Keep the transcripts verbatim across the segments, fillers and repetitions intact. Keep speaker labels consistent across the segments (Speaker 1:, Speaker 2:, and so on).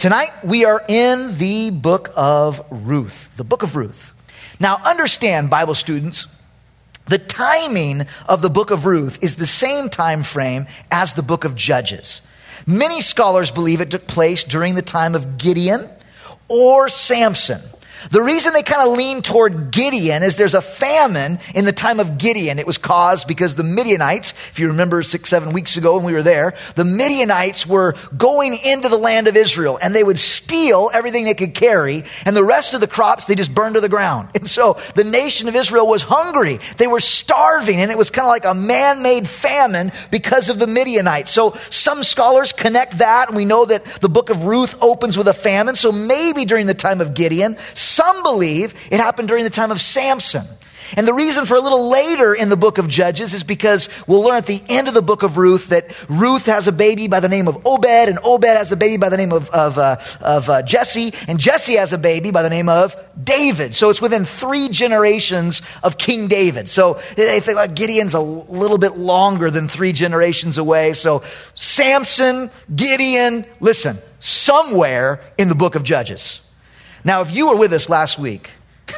Speaker 1: Tonight, we are in the book of Ruth, the book of Ruth. Now, understand, Bible students, the timing of the book of Ruth is the same time frame as the book of Judges. Many scholars believe it took place during the time of Gideon or Samson. The reason they kind of lean toward Gideon is there's a famine in the time of Gideon. It was caused because the Midianites, if you remember six, seven weeks ago when we were there, the Midianites were going into the land of Israel and they would steal everything they could carry, and the rest of the crops they just burned to the ground. And so the nation of Israel was hungry. They were starving, and it was kind of like a man-made famine because of the Midianites. So some scholars connect that, and we know that the book of Ruth opens with a famine. So maybe during the time of Gideon, some believe it happened during the time of Samson. And the reason for a little later in the book of Judges is because we'll learn at the end of the book of Ruth that Ruth has a baby by the name of Obed, and Obed has a baby by the name of, of, uh, of uh, Jesse, and Jesse has a baby by the name of David. So it's within three generations of King David. So they think like Gideon's a little bit longer than three generations away. So Samson, Gideon, listen, somewhere in the book of Judges. Now, if you were with us last week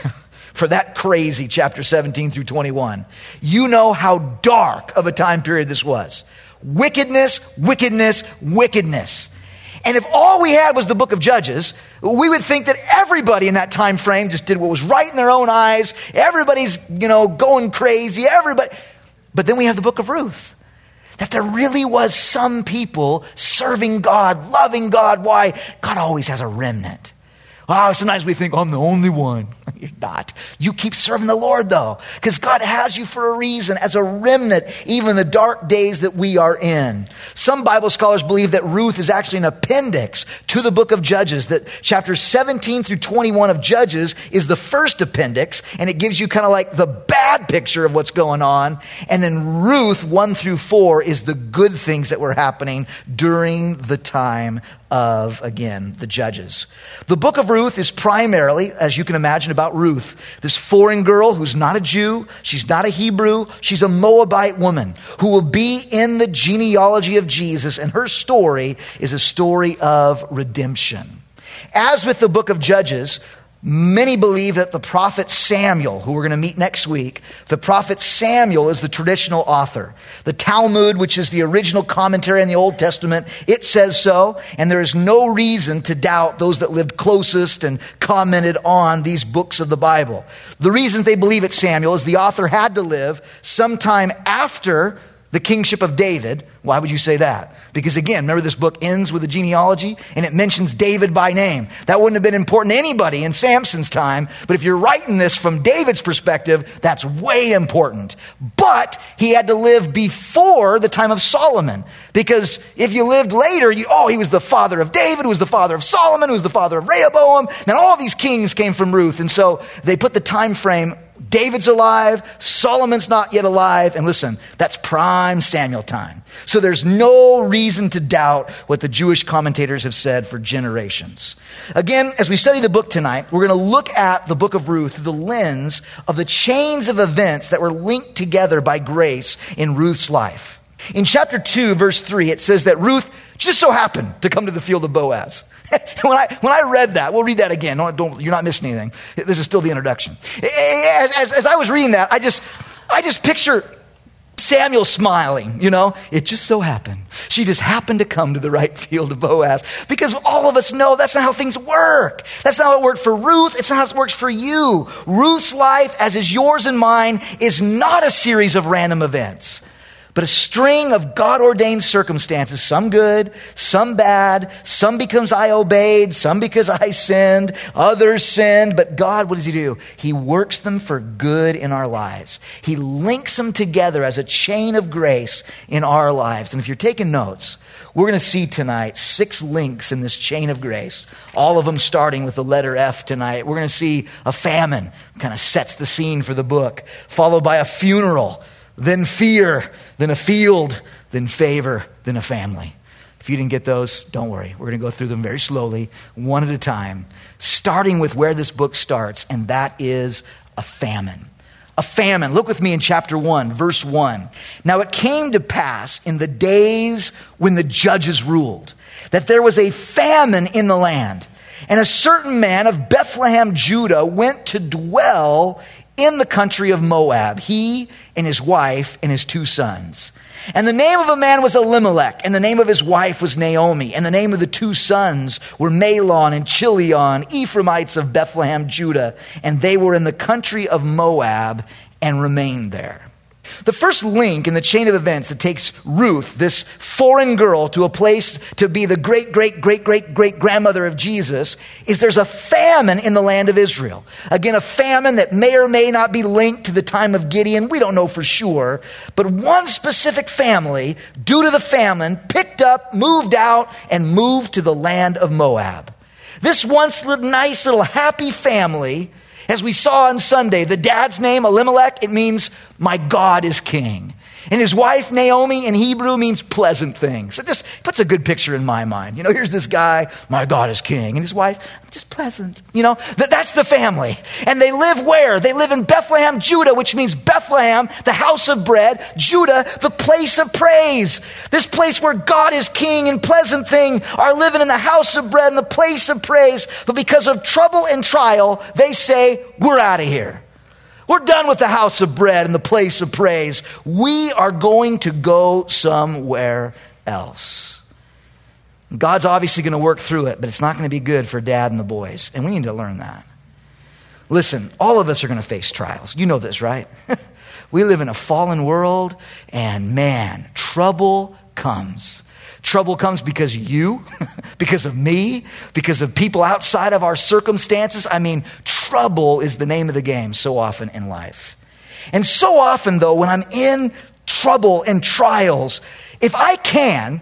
Speaker 1: for that crazy chapter seventeen through twenty-one, you know how dark of a time period this was. Wickedness, wickedness, wickedness. And if all we had was the book of Judges, we would think that everybody in that time frame just did what was right in their own eyes. Everybody's, you know, going crazy. Everybody. But then we have the book of Ruth. That there really was some people serving God, loving God. Why? God always has a remnant. Oh, sometimes we think, I'm the only one. You're not. You keep serving the Lord, though, because God has you for a reason, as a remnant, even in the dark days that we are in. Some Bible scholars believe that Ruth is actually an appendix to the book of Judges, that chapters seventeen through twenty-one of Judges is the first appendix, and it gives you kind of like the bad picture of what's going on. And then Ruth one through four is the good things that were happening during the time of, again, the Judges. The book of Ruth is primarily, as you can imagine, about Ruth, this foreign girl who's not a Jew, she's not a Hebrew, she's a Moabite woman who will be in the genealogy of Jesus, and her story is a story of redemption. As with the book of Judges, many believe that the prophet Samuel, who we're going to meet next week, the prophet Samuel is the traditional author. The Talmud, which is the original commentary on the Old Testament, it says so, and there is no reason to doubt those that lived closest and commented on these books of the Bible. The reason they believe it's Samuel is the author had to live sometime after the kingship of David. Why would you say that? Because again, remember this book ends with a genealogy and it mentions David by name. That wouldn't have been important to anybody in Samson's time, but if you're writing this from David's perspective, that's way important. But he had to live before the time of Solomon, because if you lived later, you, oh, he was the father of David, who was the father of Solomon, who was the father of Rehoboam. Now all these kings came from Ruth, and so they put the time frame. David's alive, Solomon's not yet alive, and listen, that's prime Samuel time. So there's no reason to doubt what the Jewish commentators have said for generations. Again, as we study the book tonight, we're going to look at the book of Ruth through the lens of the chains of events that were linked together by grace in Ruth's life. In chapter two, verse three, it says that Ruth just so happened to come to the field of Boaz. when I when I read that, we'll read that again. Don't, don't, you're not missing anything. This is still the introduction. As, as, as I was reading that, I just I just picture Samuel smiling, you know. It just so happened. She just happened to come to the right field of Boaz. Because all of us know that's not how things work. That's not how it worked for Ruth. It's not how it works for you. Ruth's life, as is yours and mine, is not a series of random events, but a string of God-ordained circumstances, some good, some bad, some because I obeyed, some because I sinned, others sinned. But God, what does he do? He works them for good in our lives. He links them together as a chain of grace in our lives. And if you're taking notes, we're going to see tonight six links in this chain of grace, all of them starting with the letter F tonight. We're going to see a famine, kind of sets the scene for the book, followed by a funeral, then fear, then a field, then favor, then a family. If you didn't get those, don't worry. We're going to go through them very slowly, one at a time, starting with where this book starts, and that is a famine. A famine. Look with me in chapter one, verse one. Now it came to pass in the days when the judges ruled, that there was a famine in the land. And a certain man of Bethlehem, Judah, went to dwell in the country of Moab, he and his wife and his two sons. And the name of a man was Elimelech, and the name of his wife was Naomi, and the name of the two sons were Mahlon and Chilion, Ephraimites of Bethlehem, Judah, and they were in the country of Moab and remained there. The first link in the chain of events that takes Ruth, this foreign girl, to a place to be the great, great, great, great, great grandmother of Jesus, is there's a famine in the land of Israel. Again, a famine that may or may not be linked to the time of Gideon. We don't know for sure. But one specific family, due to the famine, picked up, moved out, and moved to the land of Moab. This once nice little happy family, as we saw on Sunday, the dad's name, Elimelech, it means my God is king. And his wife, Naomi, in Hebrew means pleasant things. It just puts a good picture in my mind. You know, here's this guy, my God is king. And his wife, just pleasant. You know, that, that's the family. And they live where? They live in Bethlehem, Judah, which means Bethlehem, the house of bread. Judah, the place of praise. This place where God is king and pleasant thing are living in the house of bread and the place of praise. But because of trouble and trial, they say, we're out of here. We're done with the house of bread and the place of praise. We are going to go somewhere else. God's obviously going to work through it, but it's not going to be good for dad and the boys. And we need to learn that. Listen, all of us are going to face trials. You know this, right? We live in a fallen world, and man, trouble comes. Trouble comes because of you, because of me, because of people outside of our circumstances. I mean, trouble is the name of the game so often in life. And so often, though, when I'm in trouble and trials, if I can,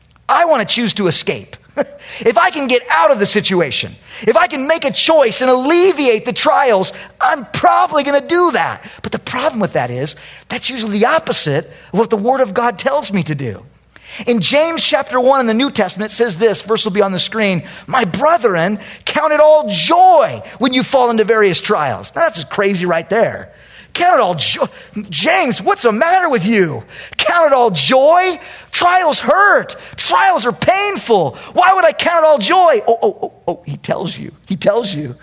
Speaker 1: I want to choose to escape. If I can get out of the situation, if I can make a choice and alleviate the trials, I'm probably going to do that. But the problem with that is, that's usually the opposite of what the Word of God tells me to do. In James chapter one in the New Testament, it says this, verse will be on the screen, my brethren, count it all joy when you fall into various trials. Now, that's just crazy right there. Count it all joy. James, what's the matter with you? Count it all joy? Trials hurt. Trials are painful. Why would I count it all joy? Oh, oh, oh, oh, he tells you. He tells you.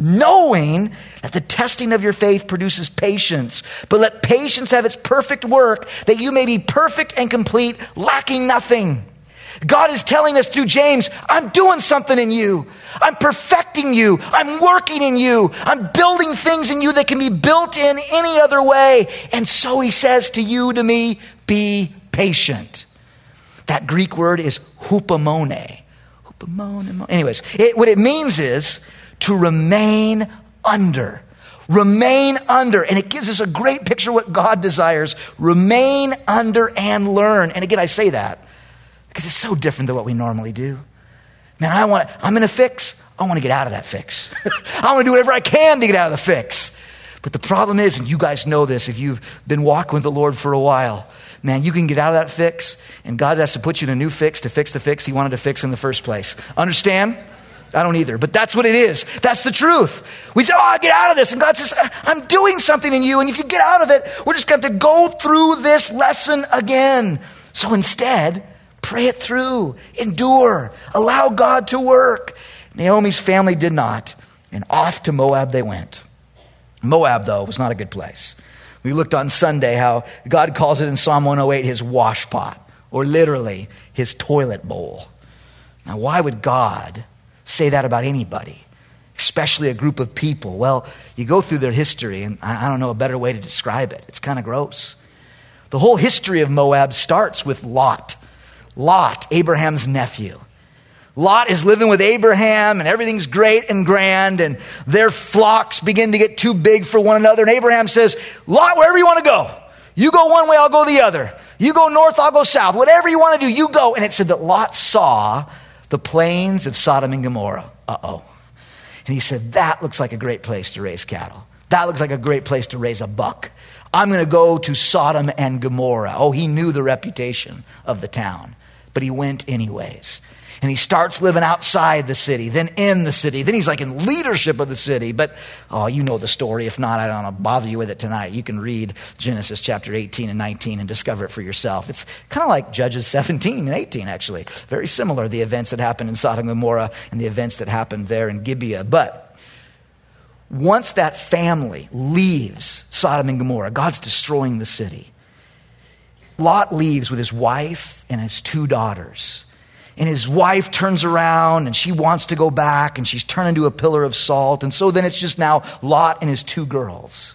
Speaker 1: Knowing that the testing of your faith produces patience, but let patience have its perfect work, that you may be perfect and complete, lacking nothing. God is telling us through James, I'm doing something in you. I'm perfecting you. I'm working in you. I'm building things in you that can be built in any other way. And so he says to you, to me, be patient. That Greek word is hupomone. Hupomone. Anyways, it, what it means is to remain under. Remain under. And it gives us a great picture of what God desires. Remain under and learn. And again, I say that because it's so different than what we normally do. Man, I want, I'm in a fix. I want to get out of that fix. I want to do whatever I can to get out of the fix. But the problem is, and you guys know this if you've been walking with the Lord for a while, man, you can get out of that fix, and God has to put you in a new fix to fix the fix he wanted to fix in the first place. Understand? I don't either, but that's what it is. That's the truth. We say, oh, I get out of this. And God says, I'm doing something in you. And if you get out of it, we're just going to have to go through this lesson again. So instead, pray it through, endure, allow God to work. Naomi's family did not, and off to Moab they went. Moab, though, was not a good place. We looked on Sunday how God calls it in Psalm one oh eight his wash pot, or literally his toilet bowl. Now, why would God say that about anybody, especially a group of people? Well, you go through their history, and I don't know a better way to describe it. It's kind of gross. The whole history of Moab starts with Lot. Lot, Abraham's nephew. Lot is living with Abraham, and everything's great and grand, and their flocks begin to get too big for one another. And Abraham says, Lot, wherever you want to go. You go one way, I'll go the other. You go north, I'll go south. Whatever you want to do, you go. And it said that Lot saw the plains of Sodom and Gomorrah. Uh-oh. And he said, that looks like a great place to raise cattle. That looks like a great place to raise a buck. I'm going to go to Sodom and Gomorrah. Oh, he knew the reputation of the town, but he went anyways. And he starts living outside the city, then in the city. Then he's like in leadership of the city. But, oh, you know the story. If not, I don't want to bother you with it tonight. You can read Genesis chapter eighteen and nineteen and discover it for yourself. It's kind of like Judges seventeen and eighteen, actually. Very similar, the events that happened in Sodom and Gomorrah and the events that happened there in Gibeah. But once that family leaves Sodom and Gomorrah, God's destroying the city. Lot leaves with his wife and his two daughters. And his wife turns around and she wants to go back and she's turned into a pillar of salt. And so then it's just now Lot and his two girls.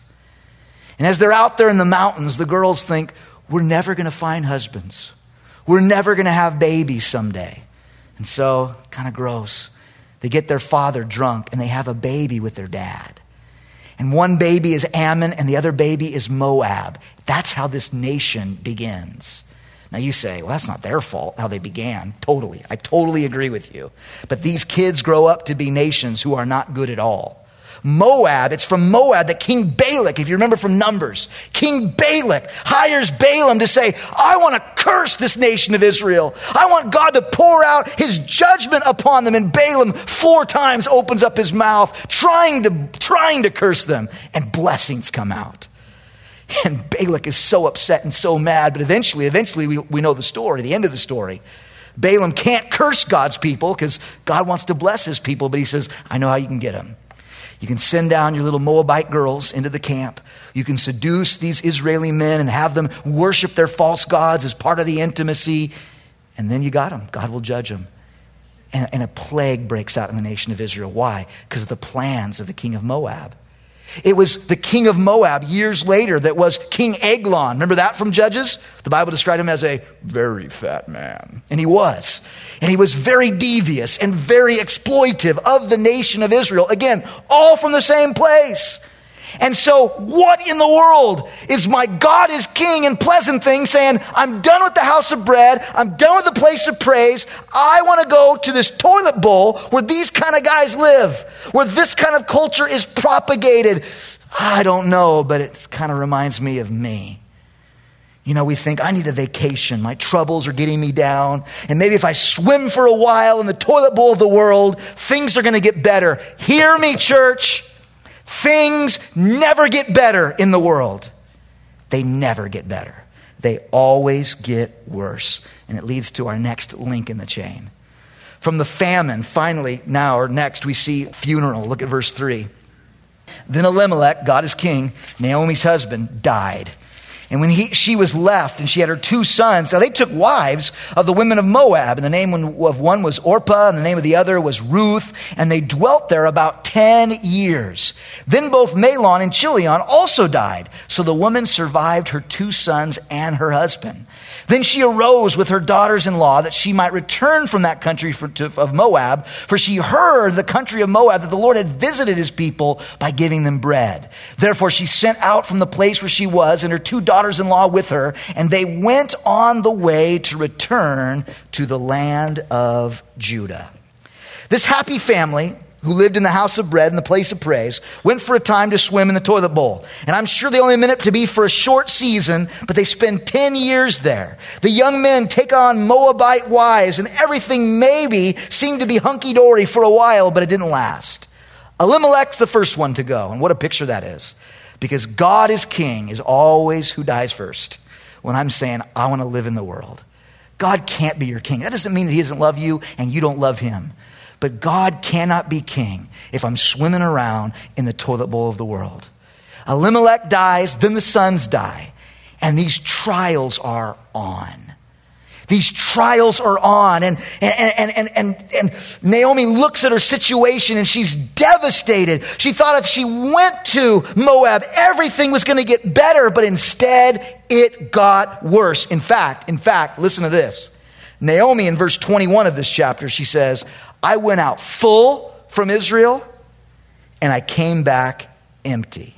Speaker 1: And as they're out there in the mountains, the girls think, we're never going to find husbands. We're never going to have babies someday. And so, kind of gross, they get their father drunk and they have a baby with their dad. And one baby is Ammon and the other baby is Moab. That's how this nation begins. Now you say, well, that's not their fault, how they began. Totally. I totally agree with you. But these kids grow up to be nations who are not good at all. Moab, it's from Moab that King Balak, if you remember from Numbers, King Balak hires Balaam to say, I want to curse this nation of Israel. I want God to pour out his judgment upon them. And Balaam four times opens up his mouth, trying to, trying to curse them, and blessings come out. And Balak is so upset and so mad, but eventually, eventually we, we know the story, the end of the story. Balaam can't curse God's people because God wants to bless his people, but he says, I know how you can get them. You can send down your little Moabite girls into the camp. You can seduce these Israeli men and have them worship their false gods as part of the intimacy. And then you got them. God will judge them. And, and a plague breaks out in the nation of Israel. Why? Because of the plans of the king of Moab. It was the king of Moab years later that was King Eglon. Remember that from Judges? The Bible described him as a very fat man. And he was. And he was very devious and very exploitive of the nation of Israel. Again, all from the same place. And so what in the world is my God is king and Pleasant Thing saying, I'm done with the house of bread. I'm done with the place of praise. I want to go to this toilet bowl where these kind of guys live, where this kind of culture is propagated. I don't know, but it kind of reminds me of me. You know, we think, I need a vacation. My troubles are getting me down. And maybe if I swim for a while in the toilet bowl of the world, things are going to get better. Hear me, church. Things never get better in the world. They never get better. They always get worse. And it leads to our next link in the chain. From the famine, finally, now or next, we see funeral. Look at verse three. Then Elimelech, God is king, Naomi's husband, died. And when he, she was left and she had her two sons, now they took wives of the women of Moab, and the name of one was Orpah and the name of the other was Ruth, and they dwelt there about ten years. Then both Mahlon and Chilion also died. So the woman survived her two sons and her husband. Then she arose with her daughters-in-law that she might return from that country for, to, of Moab, for she heard the country of Moab that the Lord had visited his people by giving them bread. Therefore she sent out from the place where she was and her two daughters-in-law with her, and they went on the way to return to the land of Judah. This happy family who lived in the house of bread in the place of praise, went for a time to swim in the toilet bowl. And I'm sure they only meant it to be for a short season, but they spend ten years there. The young men take on Moabite wives, and everything maybe seemed to be hunky-dory for a while, but it didn't last. Elimelech's the first one to go, and what a picture that is. Because God is king is always who dies first. When I'm saying, I want to live in the world. God can't be your king. That doesn't mean that he doesn't love you and you don't love him. But God cannot be king if I'm swimming around in the toilet bowl of the world. Elimelech dies, then the sons die. And these trials are on. These trials are on. And, and, and, and, and, and Naomi looks at her situation and she's devastated. She thought if she went to Moab, everything was going to get better. But instead, it got worse. In fact, in fact, listen to this. Naomi in verse twenty-one of this chapter, she says, I went out full from Israel and I came back empty.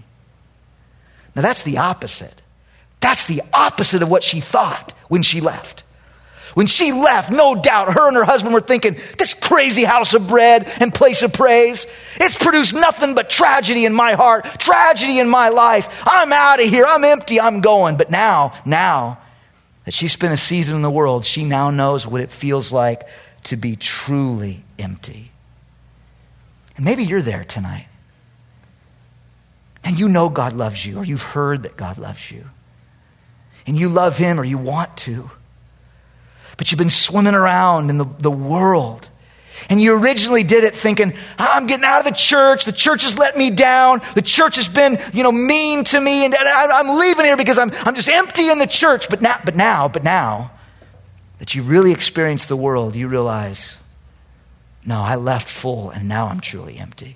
Speaker 1: Now that's the opposite. That's the opposite of what she thought when she left. When she left, no doubt, her and her husband were thinking, this crazy house of bread and place of praise, it's produced nothing but tragedy in my heart, tragedy in my life. I'm out of here. I'm empty. I'm going. But now, now that she spent a season in the world, she now knows what it feels like to be truly empty. And maybe you're there tonight. And you know God loves you, or you've heard that God loves you. And you love him, or you want to. But you've been swimming around in the, the world. And you originally did it thinking, I'm getting out of the church. The church has let me down. The church has been, you know, mean to me. And I, I'm leaving here because I'm, I'm just empty in the church. But now, but now, but now that you really experience the world, you realize, no, I left full and now I'm truly empty.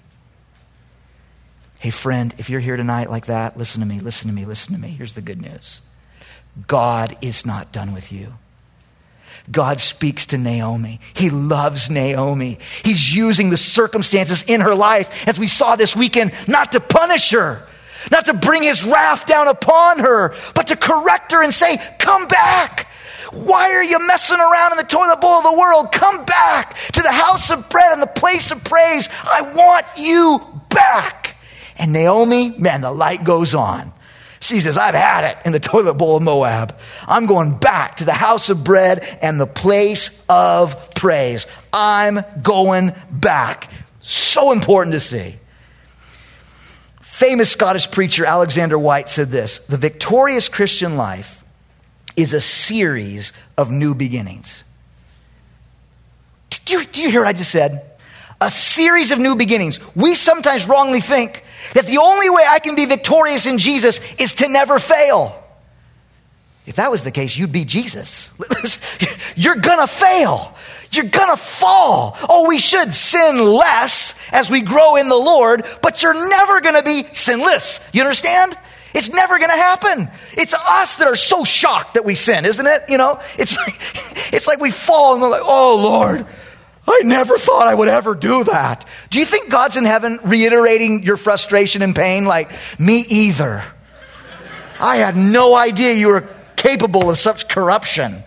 Speaker 1: Hey friend, if you're here tonight like that, listen to me, listen to me, listen to me. Here's the good news. God is not done with you. God speaks to Naomi. He loves Naomi. He's using the circumstances in her life, as we saw this weekend, not to punish her, not to bring his wrath down upon her, but to correct her and say, come back. Why are you messing around in the toilet bowl of the world? Come back to the house of bread and the place of praise. I want you back. And Naomi, man, the light goes on. She says, I've had it in the toilet bowl of Moab. I'm going back to the house of bread and the place of praise. I'm going back. So important to see. Famous Scottish preacher Alexander White said this: the victorious Christian life is a series of new beginnings. Do you, do you hear what I just said? A series of new beginnings. We sometimes wrongly think that the only way I can be victorious in Jesus is to never fail. If that was the case, you'd be Jesus. You're gonna fail. You're gonna fall. Oh, we should sin less as we grow in the Lord, but you're never gonna be sinless. You understand? It's never gonna happen. It's us that are so shocked that we sin, isn't it? You know, it's like, it's like we fall and we're like, oh Lord, I never thought I would ever do that. Do you think God's in heaven reiterating your frustration and pain? Like, me either. I had no idea you were capable of such corruption.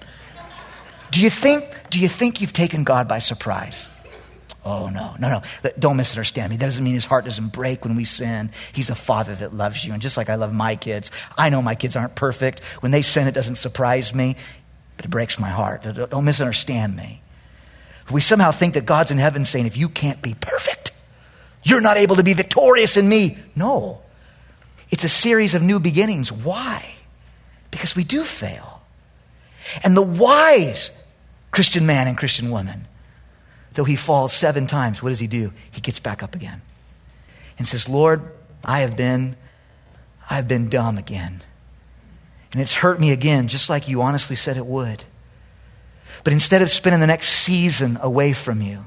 Speaker 1: Do you think, do you think you've taken God by surprise? Oh, no, no, no. Don't misunderstand me. That doesn't mean his heart doesn't break when we sin. He's a father that loves you. And just like I love my kids, I know my kids aren't perfect. When they sin, it doesn't surprise me, but it breaks my heart. Don't misunderstand me. We somehow think that God's in heaven saying, if you can't be perfect, you're not able to be victorious in me. No. It's a series of new beginnings. Why? Because we do fail. And the wise Christian man and Christian woman, though he falls seven times, what does he do? He gets back up again and says, Lord, I have been, I have been dumb again. And it's hurt me again, just like you honestly said it would. But instead of spending the next season away from you,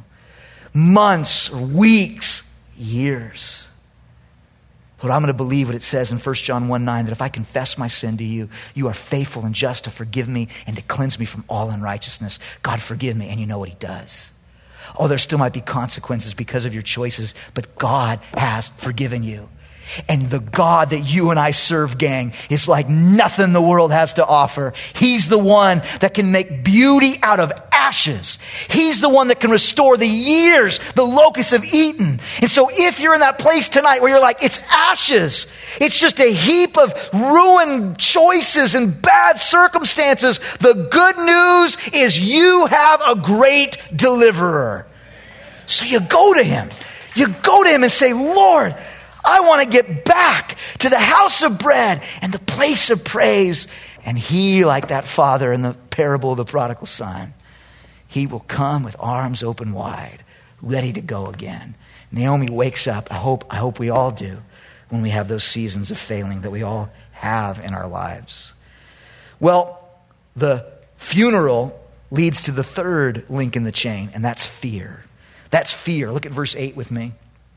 Speaker 1: months, weeks, years, Lord, I'm going to believe what it says in First John one nine, that if I confess my sin to you, you are faithful and just to forgive me and to cleanse me from all unrighteousness. God, forgive me. And you know what he does. Oh, there still might be consequences because of your choices, but God has forgiven you. And the God that you and I serve, gang, is like nothing the world has to offer. He's the one that can make beauty out of ashes. He's the one that can restore the years the locusts have eaten. And so if you're in that place tonight where you're like, it's ashes, it's just a heap of ruined choices and bad circumstances, the good news is you have a great deliverer. So you go to him. You go to him and say, Lord, I want to get back to the house of bread and the place of praise. And he, like that father in the parable of the prodigal son, he will come with arms open wide, ready to go again. Naomi wakes up. I hope, I hope we all do when we have those seasons of failing that we all have in our lives. Well, the funeral leads to the third link in the chain, and that's fear. That's fear. Look at verse eight with me.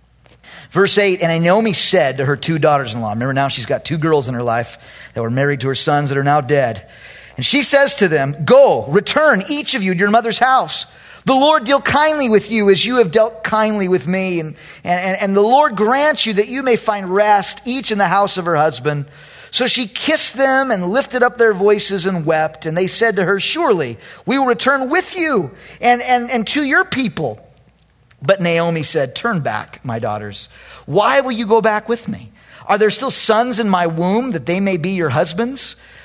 Speaker 1: Verse eight, and Naomi said to her two daughters-in-law, remember now she's got two girls in her life that were married to her sons that are now dead. And she says to them, go, return each of you to your mother's house. The Lord deal kindly with you as you have dealt kindly with me. And, and, and the Lord grant you that you may find rest, each in the house of her husband. So she kissed them and lifted up their voices and wept. And they said to her, surely we will return with you and, and, and to your people. But Naomi said, turn back, my daughters. Why will you go back with me? Are there still sons in my womb that they may be your husbands?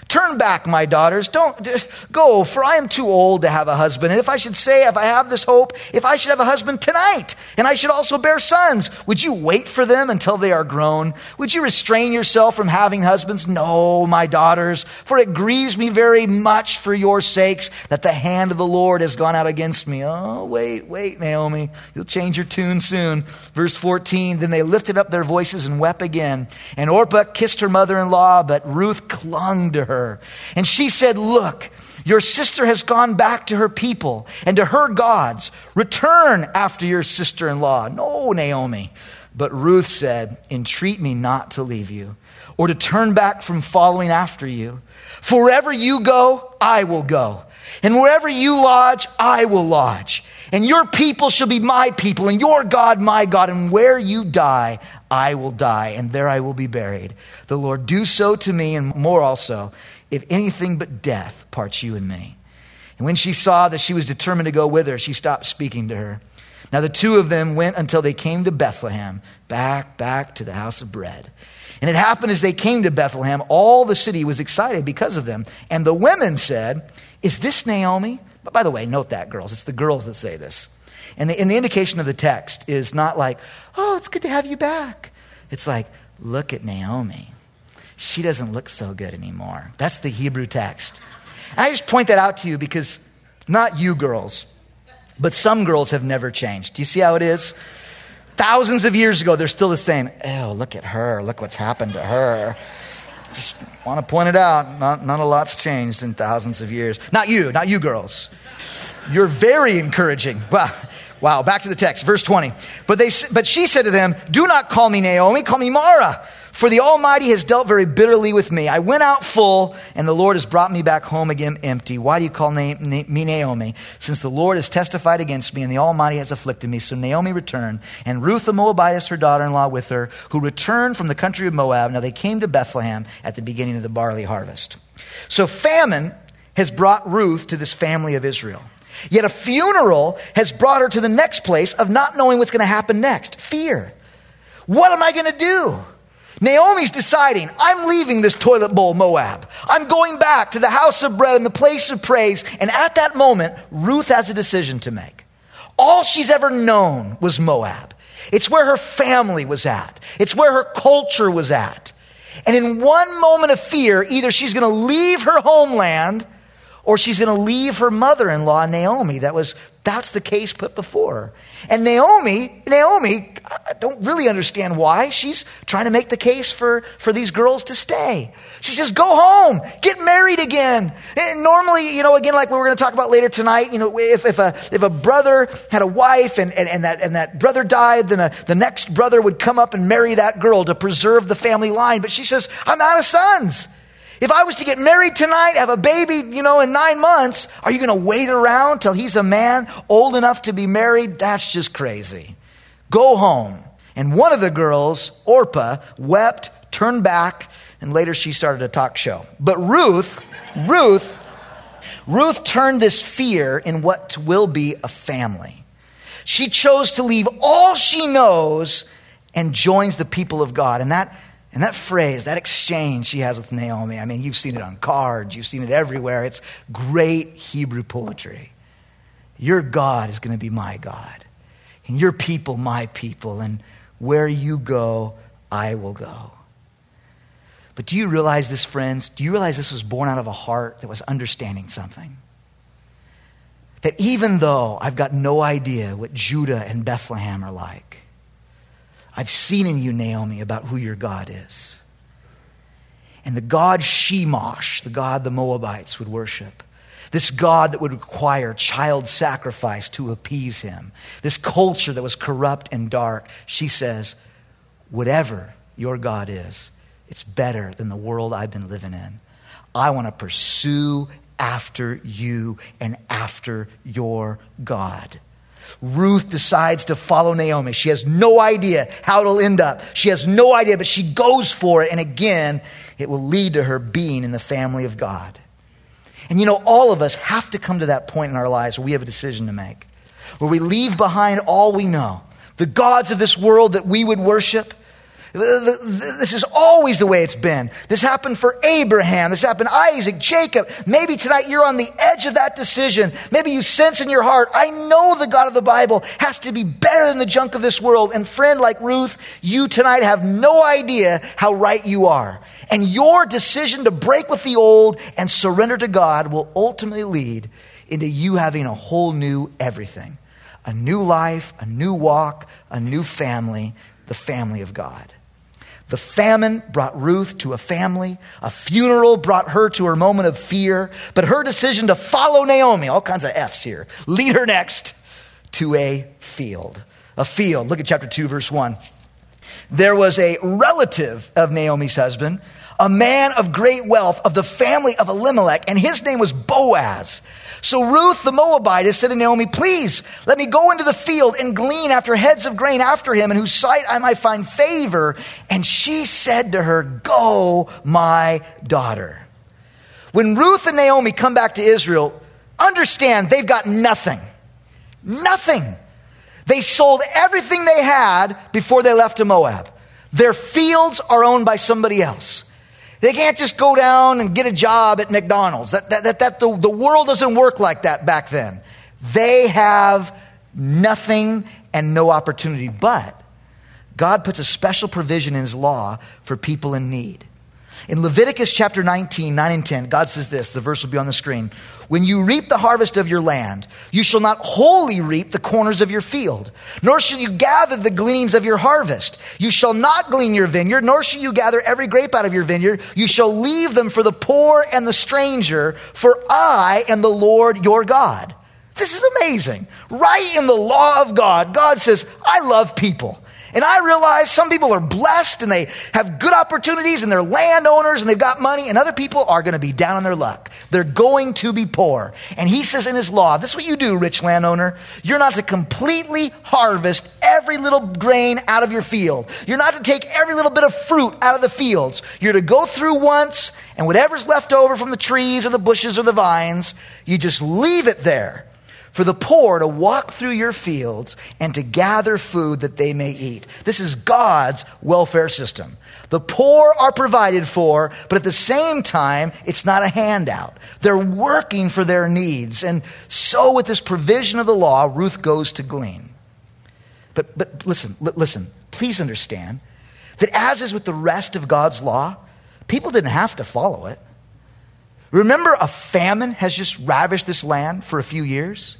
Speaker 1: Turn back, my daughters. Don't go, for I am too old to have a husband. And if I should say, if I have this hope, if I should have a husband tonight, and I should also bear sons, would you wait for them until they are grown? Would you restrain yourself from having husbands? No, my daughters, for it grieves me very much for your sakes that the hand of the Lord has gone out against me. Oh, wait, wait, Naomi. You'll change your tune soon. Verse fourteen, then they lifted up their voices and wept again. And Orpah kissed her mother-in-law, but Ruth clung to her. And she said, look, your sister has gone back to her people and to her gods. Return after your sister-in-law. No, Naomi. But Ruth said, entreat me not to leave you or to turn back from following after you. For wherever you go, I will go. And wherever you lodge, I will lodge. And your people shall be my people, and your God my God. And where you die, I will die, and there I will be buried. The Lord do so to me, and more also, if anything but death parts you and me. And when she saw that she was determined to go with her, she stopped speaking to her. Now the two of them went until they came to Bethlehem, back, back to the house of bread. And it happened as they came to Bethlehem, all the city was excited because of them. And the women said, is this Naomi? But by the way, note that, girls. It's the girls that say this. And the, and the indication of the text is not like, oh, it's good to have you back. It's like, look at Naomi. She doesn't look so good anymore. That's the Hebrew text. And I just point that out to you because not you girls, but some girls have never changed. Do you see how it is? Thousands of years ago, they're still the same. Oh, look at her. Look what's happened to her. Just want to point it out. Not, not a lot's changed in thousands of years. Not you, not you girls. You're very encouraging. Wow. Wow. Back to the text, verse twenty. But they, but she said to them, do not call me Naomi, call me Mara. For the Almighty has dealt very bitterly with me. I went out full, and the Lord has brought me back home again empty. Why do you call na- na- me Naomi? Since the Lord has testified against me, and the Almighty has afflicted me. So Naomi returned, and Ruth the Moabitess, her daughter-in-law, with her, who returned from the country of Moab. Now they came to Bethlehem at the beginning of the barley harvest. So famine has brought Ruth to this family of Israel. Yet a funeral has brought her to the next place of not knowing what's going to happen next. Fear. What am I going to do? Naomi's deciding, I'm leaving this toilet bowl Moab. I'm going back to the house of bread and the place of praise. And at that moment, Ruth has a decision to make. All she's ever known was Moab. It's where her family was at. It's where her culture was at. And in one moment of fear, either she's going to leave her homeland or she's going to leave her mother-in-law, Naomi. That was, that's the case put before her. And Naomi, Naomi, I don't really understand why. She's trying to make the case for, for these girls to stay. She says, go home, get married again. And normally, you know, again, like we were going to talk about later tonight, you know, if, if a if a brother had a wife and, and, and that and that brother died, then a, the next brother would come up and marry that girl to preserve the family line. But she says, I'm out of sons. If I was to get married tonight, have a baby, you know, in nine months, are you going to wait around till he's a man old enough to be married? That's just crazy. Go home. And one of the girls, Orpah, wept, turned back, and later she started a talk show. But Ruth, Ruth, Ruth turned this fear in what will be a family. She chose to leave all she knows and joins the people of God. And that And that phrase, that exchange she has with Naomi, I mean, you've seen it on cards. You've seen it everywhere. It's great Hebrew poetry. Your God is going to be my God. And your people, my people. And where you go, I will go. But do you realize this, friends? Do you realize this was born out of a heart that was understanding something? That even though I've got no idea what Judah and Bethlehem are like, I've seen in you, Naomi, about who your God is. And the God Shemosh, the God the Moabites would worship. This God that would require child sacrifice to appease him. This culture that was corrupt and dark. She says, whatever your God is, it's better than the world I've been living in. I want to pursue after you and after your God. Ruth decides to follow Naomi. She has no idea how it'll end up. She has no idea, but she goes for it. And again, it will lead to her being in the family of God. And you know, all of us have to come to that point in our lives where we have a decision to make. Where we leave behind all we know. The gods of this world that we would worship. This is always the way it's been. This happened for Abraham. This happened Isaac, Jacob. Maybe tonight you're on the edge of that decision. Maybe you sense in your heart, I know the God of the Bible has to be better than the junk of this world. And friend, like Ruth, you tonight have no idea how right you are. And your decision to break with the old and surrender to God will ultimately lead into you having a whole new everything. A new life, a new walk, a new family, the family of God. The famine brought Ruth to a family. A funeral brought her to her moment of fear. But her decision to follow Naomi, all kinds of F's here, lead her next to a field. A field. Look at chapter two, verse one. There was a relative of Naomi's husband, a man of great wealth of the family of Elimelech, and his name was Boaz. So Ruth the Moabitess said to Naomi, please let me go into the field and glean after heads of grain after him, in whose sight I might find favor. And she said to her, go, my daughter. When Ruth and Naomi come back to Israel, understand they've got nothing. Nothing. They sold everything they had before they left to Moab. Their fields are owned by somebody else. They can't just go down and get a job at McDonald's. That, that, that, that the, the world doesn't work like that back then. They have nothing and no opportunity. But God puts a special provision in his law for people in need. In Leviticus chapter nineteen, nine and ten, God says this, the verse will be on the screen. When you reap the harvest of your land, you shall not wholly reap the corners of your field, nor shall you gather the gleanings of your harvest. You shall not glean your vineyard, nor shall you gather every grape out of your vineyard. You shall leave them for the poor and the stranger, for I am the Lord your God. This is amazing. Right in the law of God, God says, I love people. And I realize some people are blessed and they have good opportunities and they're landowners and they've got money, and other people are going to be down on their luck. They're going to be poor. And he says in his law, this is what you do, rich landowner. You're not to completely harvest every little grain out of your field. You're not to take every little bit of fruit out of the fields. You're to go through once, and whatever's left over from the trees or the bushes or the vines, you just leave it there for the poor to walk through your fields and to gather food that they may eat. This is God's welfare system. The poor are provided for, but at the same time, it's not a handout. They're working for their needs. And so with this provision of the law, Ruth goes to glean. But, but listen, li- listen, please understand that as is with the rest of God's law, people didn't have to follow it. Remember, a famine has just ravished this land for a few years?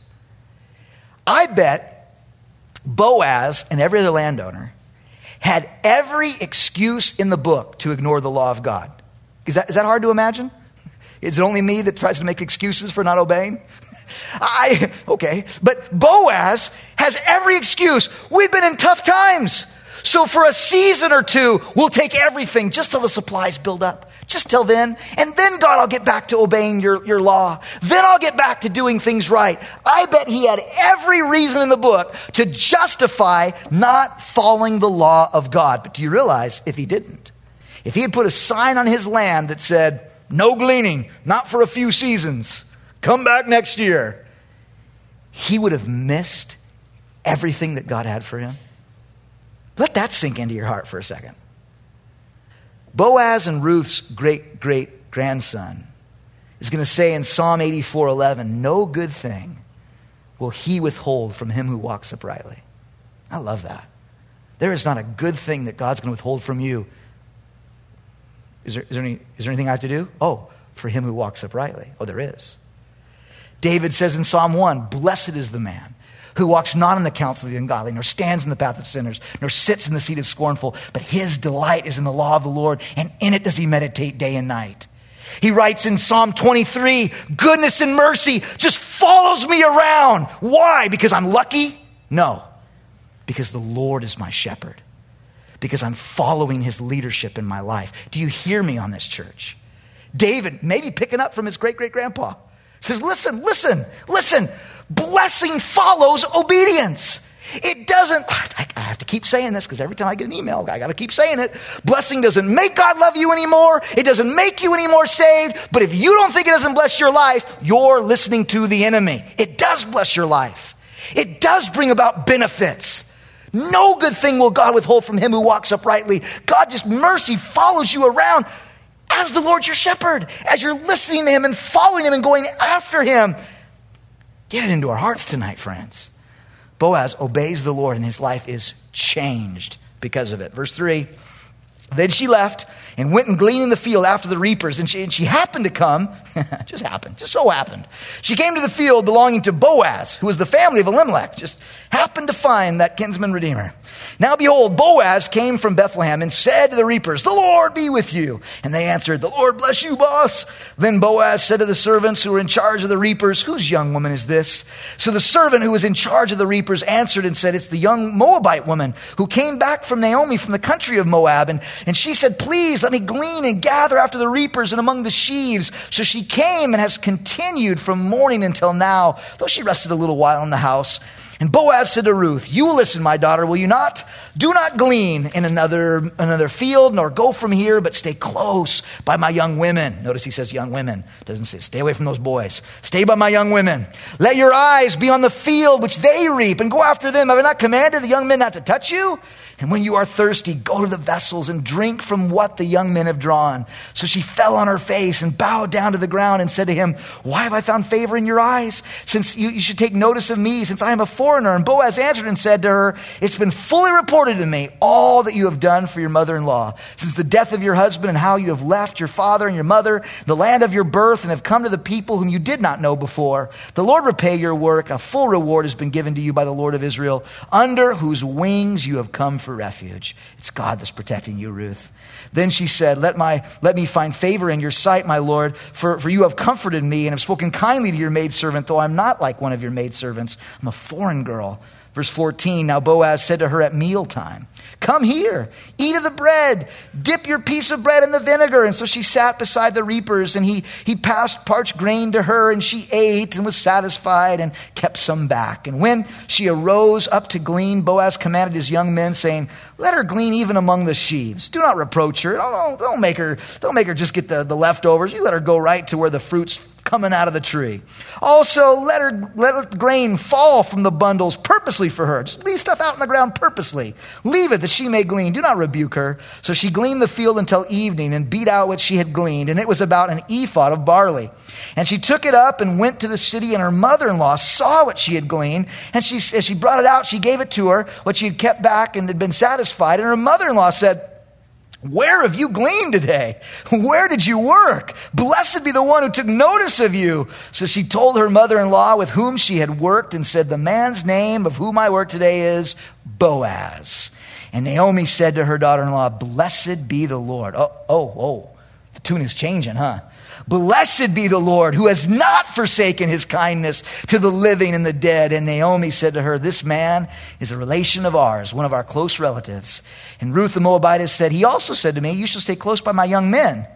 Speaker 1: I bet Boaz and every other landowner had every excuse in the book to ignore the law of God. Is that, is that hard to imagine? Is it only me that tries to make excuses for not obeying? I, okay. But Boaz has every excuse. We've been in tough times. So for a season or two, we'll take everything just till the supplies build up. Just till then. And then, God, I'll get back to obeying your, your law. Then I'll get back to doing things right. I bet he had every reason in the book to justify not following the law of God. But do you realize if he didn't? If he had put a sign on his land that said, no gleaning, not for a few seasons, come back next year, he would have missed everything that God had for him. Let that sink into your heart for a second. Boaz and Ruth's great-great-grandson is going to say in Psalm eighty-four eleven, no good thing will he withhold from him who walks uprightly. I love that. There is not a good thing that God's going to withhold from you. Is there, is there any, is there anything I have to do? Oh, for him who walks uprightly. Oh, there is. David says in Psalm one, blessed is the man who walks not in the counsel of the ungodly, nor stands in the path of sinners, nor sits in the seat of scornful, but his delight is in the law of the Lord, and in it does he meditate day and night. He writes in Psalm twenty-three, goodness and mercy just follows me around. Why? Because I'm lucky? No. Because the Lord is my shepherd. Because I'm following his leadership in my life. Do you hear me on this, church? David, maybe picking up from his great-great-grandpa, says, listen, listen, listen. Blessing follows obedience. It doesn't, I, I have to keep saying this because every time I get an email, I got to keep saying it. Blessing doesn't make God love you anymore. It doesn't make you any more saved. But if you don't think it doesn't bless your life, you're listening to the enemy. It does bless your life. It does bring about benefits. No good thing will God withhold from him who walks uprightly. God, just mercy follows you around as the Lord your shepherd, as you're listening to him and following him and going after him. Get it into our hearts tonight, friends. Boaz obeys the Lord and his life is changed because of it. Verse three, then she left and went and gleaned in the field after the reapers. And she, and she happened to come, just happened, just so happened. She came to the field belonging to Boaz, who was the family of Elimelech. Just happened to find that kinsman redeemer. Now behold, Boaz came from Bethlehem and said to the reapers, the Lord be with you. And they answered, the Lord bless you, boss. Then Boaz said to the servants who were in charge of the reapers, whose young woman is this? So the servant who was in charge of the reapers answered and said, it's the young Moabite woman who came back from Naomi from the country of Moab. And, and she said, please let me glean and gather after the reapers and among the sheaves. So she came and has continued from morning until now, though she rested a little while in the house. And Boaz said to Ruth, you will listen, my daughter, will you not? Do not glean in another, another field, nor go from here, but stay close by my young women. Notice he says young women. Doesn't say stay away from those boys. Stay by my young women. Let your eyes be on the field which they reap, and go after them. Have I not commanded the young men not to touch you? And when you are thirsty, go to the vessels and drink from what the young men have drawn. So she fell on her face and bowed down to the ground and said to him, why have I found favor in your eyes? Since you, you should take notice of me, since I am a foreigner. And Boaz answered and said to her, it's been fully reported to me all that you have done for your mother-in-law, since the death of your husband, and how you have left your father and your mother, the land of your birth, and have come to the people whom you did not know before. The Lord repay your work. A full reward has been given to you by the Lord of Israel, under whose wings you have come for refuge. It's God that's protecting you, Ruth. Then she said, let my let me find favor in your sight, my Lord, for, for you have comforted me and have spoken kindly to your maidservant, though I'm not like one of your maidservants. I'm a foreign girl. Verse fourteen, now Boaz said to her at mealtime, come here, eat of the bread, dip your piece of bread in the vinegar. And so she sat beside the reapers, and he, he passed parched grain to her, and she ate and was satisfied and kept some back. And when she arose up to glean, Boaz commanded his young men, saying, let her glean even among the sheaves. Do not reproach her. Don't, don't make her, don't make her just get the, the leftovers. You let her go right to where the fruit's coming out of the tree. Also, let her let her grain fall from the bundles purposely for her. Just leave stuff out in the ground purposely. Leave it that she may glean. Do not rebuke her. So she gleaned the field until evening and beat out what she had gleaned. And it was about an ephod of barley. And she took it up and went to the city, and her mother-in-law saw what she had gleaned. And she, as she brought it out, she gave it to her, what she had kept back and had been satisfied. And her mother-in-law said, where have you gleaned today? Where did you work? Blessed be the one who took notice of you. So she told her mother-in-law with whom she had worked and said, the man's name of whom I work today is Boaz. And Naomi said to her daughter-in-law, blessed be the Lord. Oh, oh, oh, the tune is changing, huh? Blessed be the Lord who has not forsaken his kindness to the living and the dead. And Naomi said to her, this man is a relation of ours, one of our close relatives. And Ruth the Moabitess said, he also said to me, you shall stay close by my young men.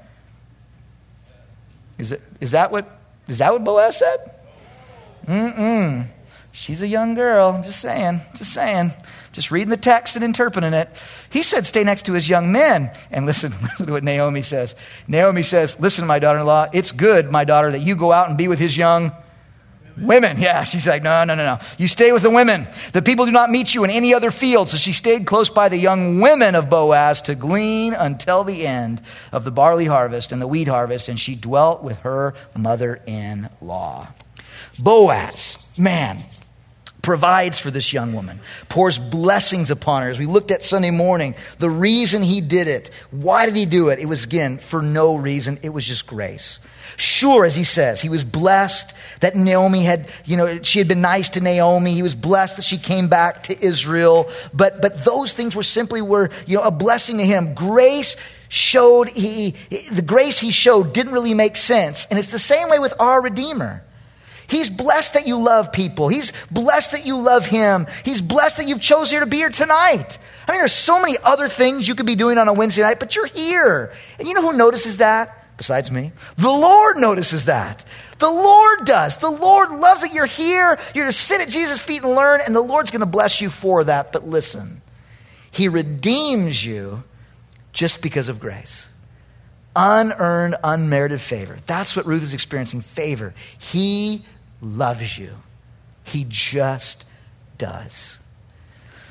Speaker 1: Is it, is that what, is that what Boaz said? Mm-mm. She's a young girl. Just saying, just saying. Just reading the text and interpreting it. He said, stay next to his young men. And listen, listen to what Naomi says. Naomi says, listen, my daughter-in-law, it's good, my daughter, that you go out and be with his young women. Yeah, she's like, no, no, no, no. You stay with the women. The people do not meet you in any other field. So she stayed close by the young women of Boaz to glean until the end of the barley harvest and the wheat harvest. And she dwelt with her mother-in-law. Boaz, man, provides for this young woman, pours blessings upon her. As we looked at Sunday morning, the reason he did it, why did he do it? It was, again, for no reason. It was just grace. Sure, as he says, he was blessed that Naomi had, you know, she had been nice to Naomi. He was blessed that she came back to Israel. But but those things were simply were, you know, a blessing to him. Grace showed, he the grace he showed didn't really make sense. And it's the same way with our Redeemer. He's blessed that you love people. He's blessed that you love him. He's blessed that you've chosen here to be here tonight. I mean, there's so many other things you could be doing on a Wednesday night, but you're here. And you know who notices that? Besides me, the Lord notices that. The Lord does. The Lord loves that you're here. You're to sit at Jesus' feet and learn, and the Lord's going to bless you for that. But listen, he redeems you just because of grace. Unearned, unmerited favor. That's what Ruth is experiencing, favor. He loves you. He just does.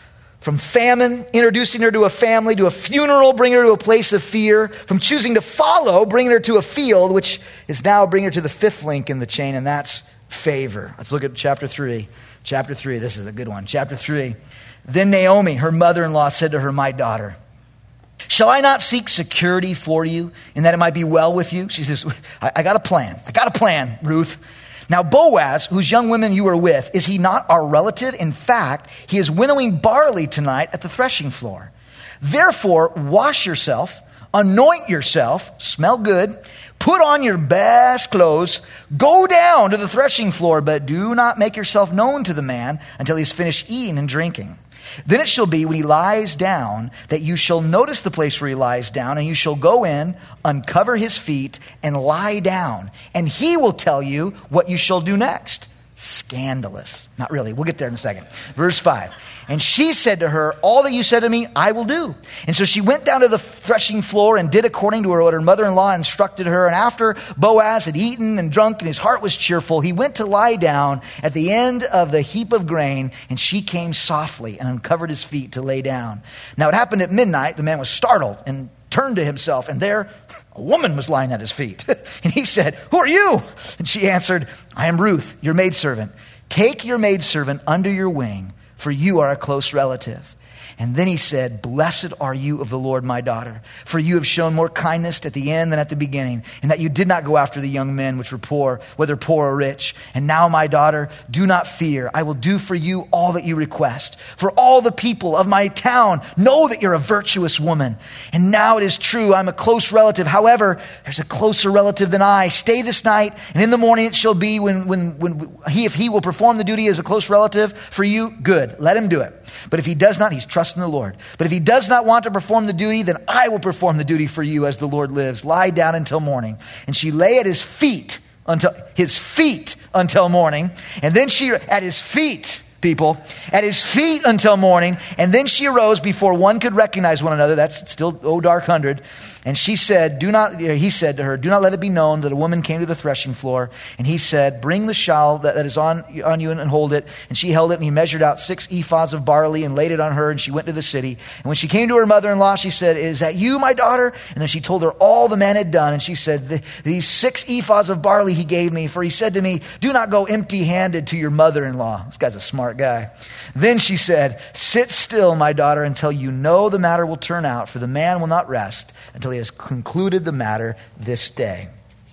Speaker 1: From famine, introducing her to a family, to a funeral, bringing her to a place of fear. From choosing to follow, bringing her to a field, which is now bringing her to the fifth link in the chain, and that's favor. Let's look at chapter three. Chapter three, this is a good one. Chapter three. Then Naomi, her mother-in-law, said to her, my daughter, shall I not seek security for you, and that it might be well with you? She says, I, I got a plan. I got a plan, Ruth. Now Boaz, whose young women you were with, is he not our relative? In fact, he is winnowing barley tonight at the threshing floor. Therefore, wash yourself, anoint yourself, smell good, put on your best clothes, go down to the threshing floor, but do not make yourself known to the man until he's finished eating and drinking. Then it shall be when he lies down that you shall notice the place where he lies down, and you shall go in, uncover his feet, and lie down. And he will tell you what you shall do next. Scandalous. Not really. We'll get there in a second. Verse five. And she said to her, all that you said to me, I will do. And so she went down to the threshing floor and did according to her, what her mother-in-law instructed her. And after Boaz had eaten and drunk and his heart was cheerful, he went to lie down at the end of the heap of grain. And she came softly and uncovered his feet to lay down. Now it happened at midnight. The man was startled and turned to himself. And there a woman was lying at his feet. And he said, who are you? And she answered, I am Ruth, your maidservant. Take your maidservant under your wing, for you are a close relative. And then he said, blessed are you of the Lord, my daughter, for you have shown more kindness at the end than at the beginning, and that you did not go after the young men which were poor, whether poor or rich. And now, my daughter, do not fear. I will do for you all that you request. For all the people of my town know that you're a virtuous woman. And now it is true, I'm a close relative. However, there's a closer relative than I. Stay this night, and in the morning it shall be when, when, when he, if he will perform the duty as a close relative for you, good. Let him do it. But if he does not, he's trusting the Lord. But if he does not want to perform the duty, then I will perform the duty for you as the Lord lives. Lie down until morning. And she lay at his feet until his feet until morning. And then she at his feet, people, at his feet until morning. And then she arose before one could recognize one another. That's still, oh, dark hundred. And she said, do not, he said to her, do not let it be known that a woman came to the threshing floor. And he said, bring the shawl that, that is on, on you and, and hold it. And she held it, and he measured out six ephahs of barley and laid it on her. And she went to the city. And when she came to her mother-in-law, she said, is that you, my daughter? And then she told her all the man had done. And she said, these six ephahs of barley he gave me, for he said to me, do not go empty-handed to your mother-in-law. This guy's a smart guy. Then she said, sit still, my daughter, until you know the matter will turn out, for the man will not rest until he has concluded the matter this day.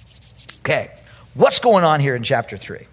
Speaker 1: Okay, what's going on here in chapter three?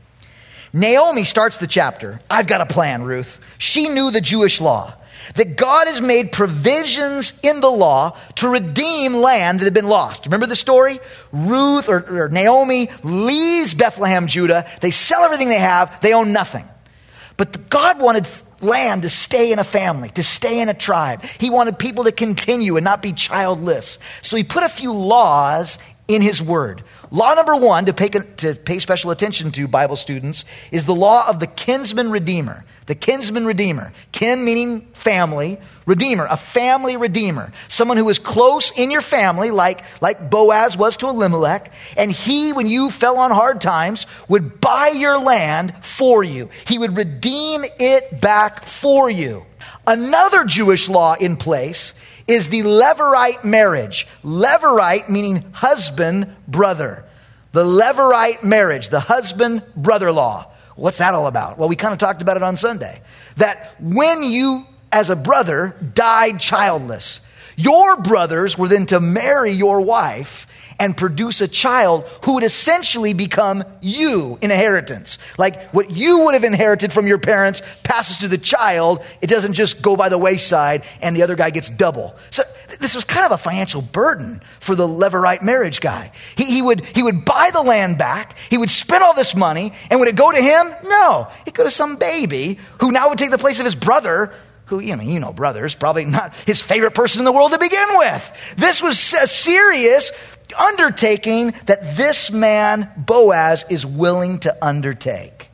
Speaker 1: Naomi starts the chapter. I've got a plan, Ruth. She knew the Jewish law, that God has made provisions in the law to redeem land that had been lost. Remember the story? Ruth or, or Naomi leaves Bethlehem, Judah. They sell everything they have. They own nothing. But the, God wanted land to stay in a family, to stay in a tribe. He wanted people to continue and not be childless. So he put a few laws in his word. Law number one, to pay, to pay special attention to, Bible students, is the law of the kinsman redeemer. The kinsman redeemer. Kin meaning family. Redeemer, a family redeemer. Someone who is close in your family, like, like Boaz was to Elimelech. And he, when you fell on hard times, would buy your land for you. He would redeem it back for you. Another Jewish law in place is the Levirate marriage. Levirate meaning husband, brother. The Levirate marriage, the husband, brother law. What's that all about? Well, we kind of talked about it on Sunday. That when you, as a brother, died childless, your brothers were then to marry your wife and produce a child who would essentially become you in inheritance. Like what you would have inherited from your parents passes to the child. It doesn't just go by the wayside and the other guy gets double. So this was kind of a financial burden for the Levirate marriage guy. He, he would he would buy the land back. He would spend all this money. And would it go to him? No. It go to some baby who now would take the place of his brother, who, you know, you know, brothers, probably not his favorite person in the world to begin with. This was a serious undertaking that this man, Boaz, is willing to undertake.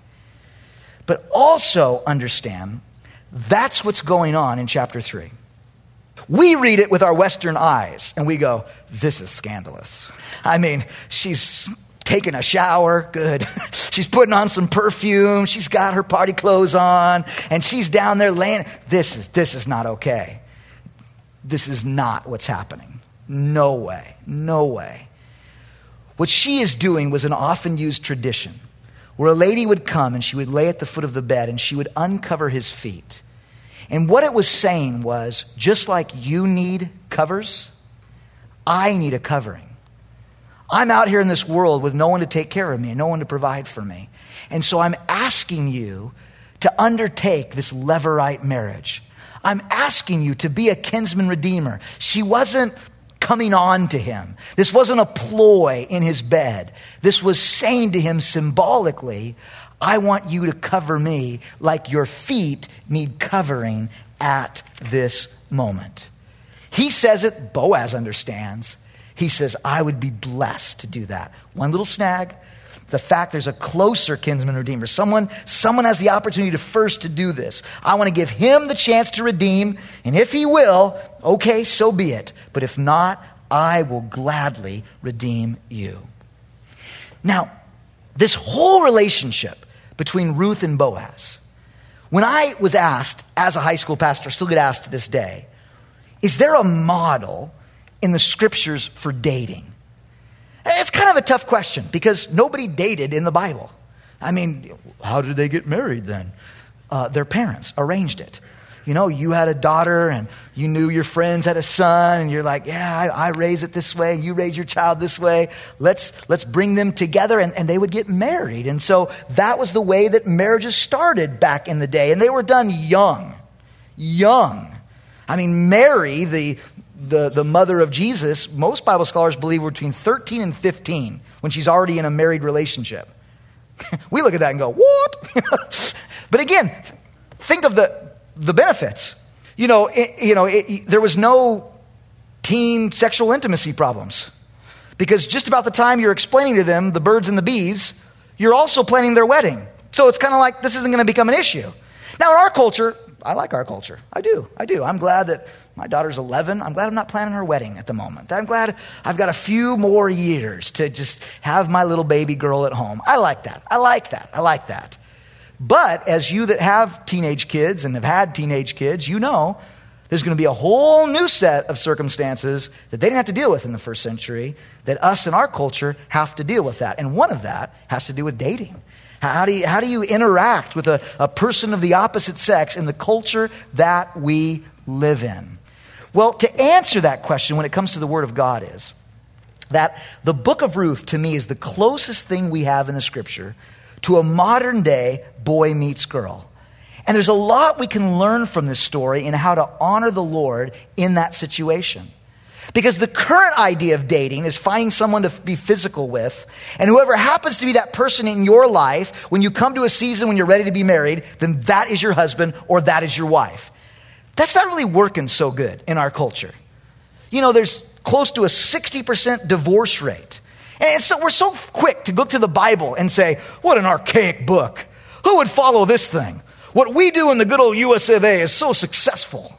Speaker 1: But also understand, that's what's going on in chapter three. We read it with our Western eyes, and we go, this is scandalous. I mean, she's taking a shower. Good. She's putting on some perfume. She's got her party clothes on. And she's down there laying. This is, this is not okay. This is not what's happening. No way. No way. What she is doing was an often used tradition where a lady would come and she would lay at the foot of the bed and she would uncover his feet. And what it was saying was, just like you need covers, I need a covering. I'm out here in this world with no one to take care of me and no one to provide for me. And so I'm asking you to undertake this levirate marriage. I'm asking you to be a kinsman redeemer. She wasn't coming on to him. This wasn't a ploy in his bed. This was saying to him symbolically, I want you to cover me like your feet need covering at this moment. He says it, Boaz understands. He says, I would be blessed to do that. One little snag, the fact there's a closer kinsman redeemer. Someone, someone has the opportunity to first to do this. I want to give him the chance to redeem, and if he will, okay, so be it. But if not, I will gladly redeem you. Now, this whole relationship between Ruth and Boaz, when I was asked as a high school pastor, still get asked to this day, is there a model in the scriptures for dating? It's kind of a tough question because nobody dated in the Bible. I mean, how did they get married then? Uh, their parents arranged it. You know, you had a daughter and you knew your friends had a son and you're like, yeah, I, I raise it this way. You raise your child this way. Let's let's bring them together, and, and they would get married. And so that was the way that marriages started back in the day. And they were done young, young. I mean, Mary, the The, the mother of Jesus, most Bible scholars believe were between thirteen and fifteen when she's already in a married relationship. We look at that and go, what? But again, think of the the benefits. You know, it, you know, it, there was no teen sexual intimacy problems because just about the time you're explaining to them the birds and the bees, you're also planning their wedding. So it's kind of like this isn't going to become an issue. Now, in our culture, I like our culture. I do. I do. I'm glad that my daughter's eleven. I'm glad I'm not planning her wedding at the moment. I'm glad I've got a few more years to just have my little baby girl at home. I like that. I like that. I like that. But as you that have teenage kids and have had teenage kids, you know there's going to be a whole new set of circumstances that they didn't have to deal with in the first century that us in our culture have to deal with that. And one of that has to do with dating. How do you, how do you interact with a, a person of the opposite sex in the culture that we live in? Well, to answer that question when it comes to the Word of God is that the book of Ruth, to me, is the closest thing we have in the Scripture to a modern day boy meets girl. And there's a lot we can learn from this story in how to honor the Lord in that situation. Because the current idea of dating is finding someone to be physical with, and whoever happens to be that person in your life, when you come to a season when you're ready to be married, then that is your husband or that is your wife. That's not really working so good in our culture. You know, there's close to a sixty percent divorce rate. And so we're so quick to look to the Bible and say, what an archaic book. Who would follow this thing? What we do in the good old U S of A is so successful.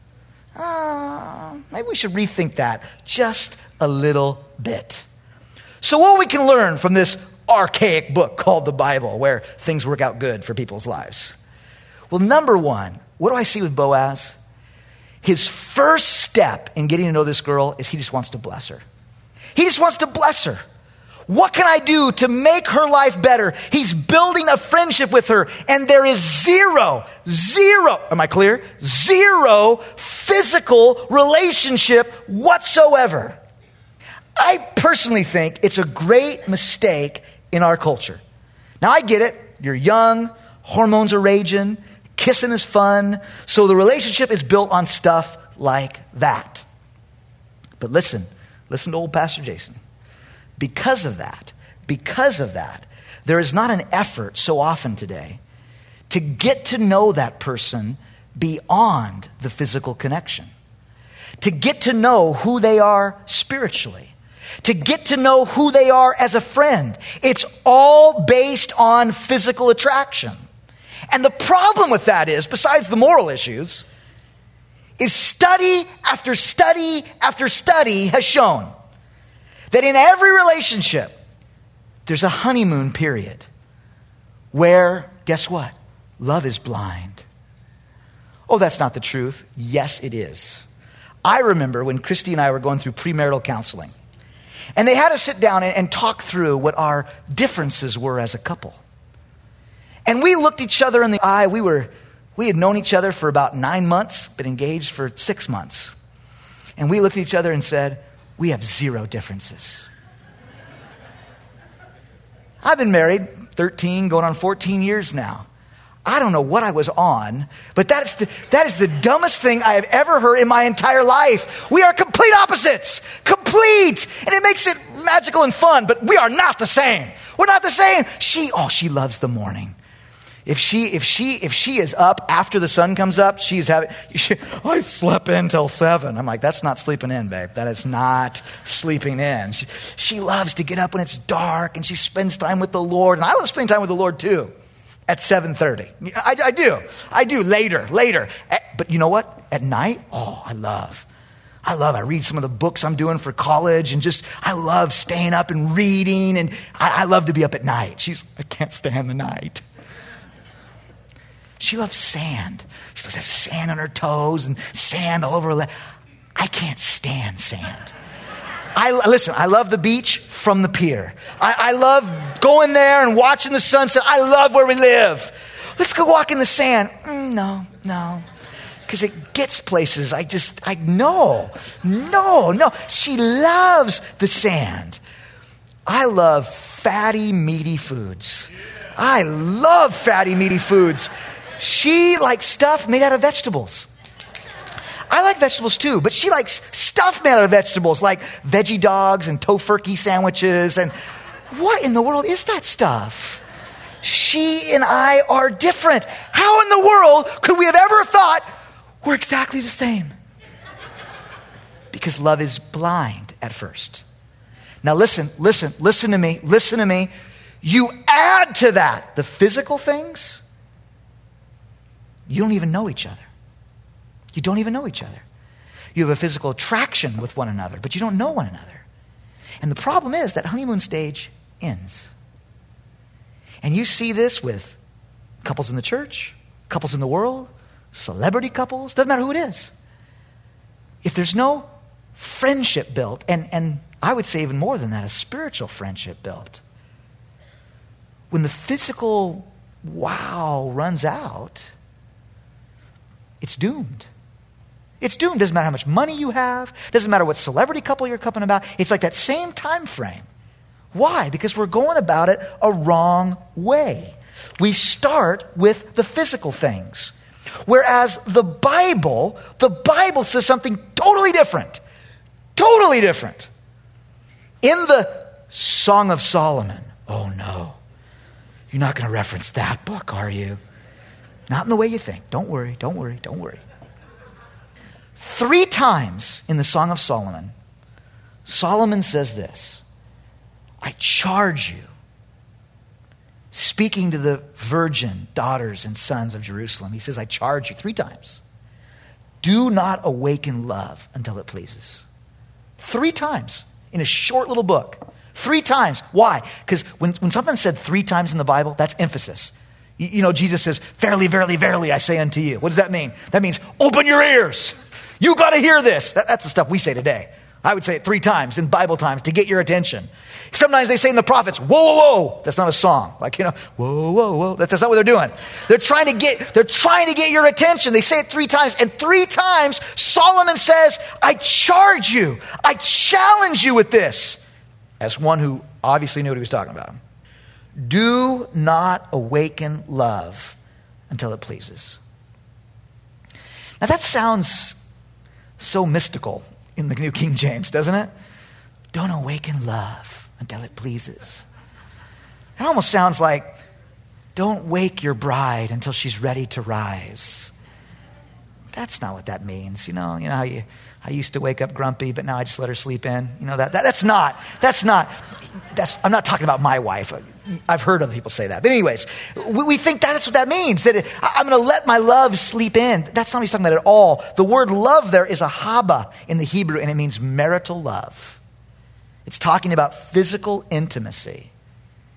Speaker 1: Uh, maybe we should rethink that just a little bit. So what we can learn from this archaic book called the Bible, where things work out good for people's lives? Well, number one, what do I see with Boaz? His first step in getting to know this girl is he just wants to bless her. He just wants to bless her. What can I do to make her life better? He's building a friendship with her, and there is zero, zero, am I clear? Zero physical relationship whatsoever. I personally think it's a great mistake in our culture. Now, I get it. You're young, hormones are raging, kissing is fun, so the relationship is built on stuff like that. But listen, listen to old Pastor Jason. Because of that, because of that, there is not an effort so often today to get to know that person beyond the physical connection, to get to know who they are spiritually, to get to know who they are as a friend. It's all based on physical attraction. And the problem with that is, besides the moral issues, is study after study after study has shown that in every relationship, there's a honeymoon period where, guess what? Love is blind. Oh, that's not the truth. Yes, it is. I remember when Christy and I were going through premarital counseling, and they had us sit down and, and talk through what our differences were as a couple. And we looked each other in the eye. We were, we had known each other for about nine months, been engaged for six months. And we looked at each other and said, we have zero differences. I've been married thirteen, going on fourteen years now. I don't know what I was on, but that's the, that is the dumbest thing I have ever heard in my entire life. We are complete opposites. Complete. And it makes it magical and fun, but we are not the same. We're not the same. She, oh, she loves the morning. If she, if she, if she is up after the sun comes up, she's having, she, I slept in till seven. I'm like, that's not sleeping in, babe. That is not sleeping in. She, she loves to get up when it's dark, and she spends time with the Lord. And I love spending time with the Lord too. At seven thirty. I, I do. I do later, later. But you know what? At night, oh, I love. I love, I read some of the books I'm doing for college, and just, I love staying up and reading, and I, I love to be up at night. She's, I can't stand the night. She loves sand. She loves to have sand on her toes and sand all over her leg. I can't stand sand. I, listen, I love the beach from the pier. I, I love going there and watching the sunset. I love where we live. Let's go walk in the sand. Mm, no, no. Because it gets places. I just, I know. No, no. She loves the sand. I love fatty, meaty foods. I love fatty, meaty foods. She likes stuff made out of vegetables. I like vegetables too, but she likes stuff made out of vegetables, like veggie dogs and tofurkey sandwiches. And what in the world is that stuff? She and I are different. How in the world could we have ever thought we're exactly the same? Because love is blind at first. Now listen, listen, listen to me, listen to me. You add to that the physical things, you don't even know each other. You don't even know each other. You have a physical attraction with one another, but you don't know one another. And the problem is that honeymoon stage ends. And you see this with couples in the church, couples in the world, celebrity couples, doesn't matter who it is. If there's no friendship built, and, and I would say even more than that, a spiritual friendship built, when the physical wow runs out, it's doomed. It's doomed. Doesn't matter how much money you have. Doesn't matter what celebrity couple you're coupling about. It's like that same time frame. Why? Because we're going about it a wrong way. We start with the physical things. Whereas the Bible, the Bible says something totally different. Totally different. In the Song of Solomon, oh no, you're not going to reference that book, are you? Not in the way you think. Don't worry, don't worry, don't worry. Three times in the Song of Solomon, Solomon says this, I charge you, speaking to the virgin daughters and sons of Jerusalem. He says, I charge you three times. Do not awaken love until it pleases. Three times in a short little book. Three times. Why? Because when, when something's said three times in the Bible, that's emphasis. You, you know, Jesus says, verily, verily, verily, I say unto you. What does that mean? That means open your ears. You got to hear this. That, that's the stuff we say today. I would say it three times in Bible times to get your attention. Sometimes they say in the prophets, whoa, whoa, whoa. That's not a song. Like, you know, whoa, whoa, whoa. That, that's not what they're doing. They're trying to get, they're trying to get your attention. They say it three times. And three times Solomon says, I charge you. I challenge you with this. As one who obviously knew what he was talking about. Do not awaken love until it pleases. Now that sounds so mystical in the New King James, doesn't it? Don't awaken love until it pleases. It almost sounds like, don't wake your bride until she's ready to rise. That's not what that means. You know, you know how you, I used to wake up grumpy, but now I just let her sleep in. You know, that, that that's not, that's not, that's, I'm not talking about my wife. I've heard other people say that. But anyways, we, we think that's what that means, that it, I'm going to let my love sleep in. That's not what he's talking about at all. The word love there is a haba in the Hebrew, and it means marital love. It's talking about physical intimacy.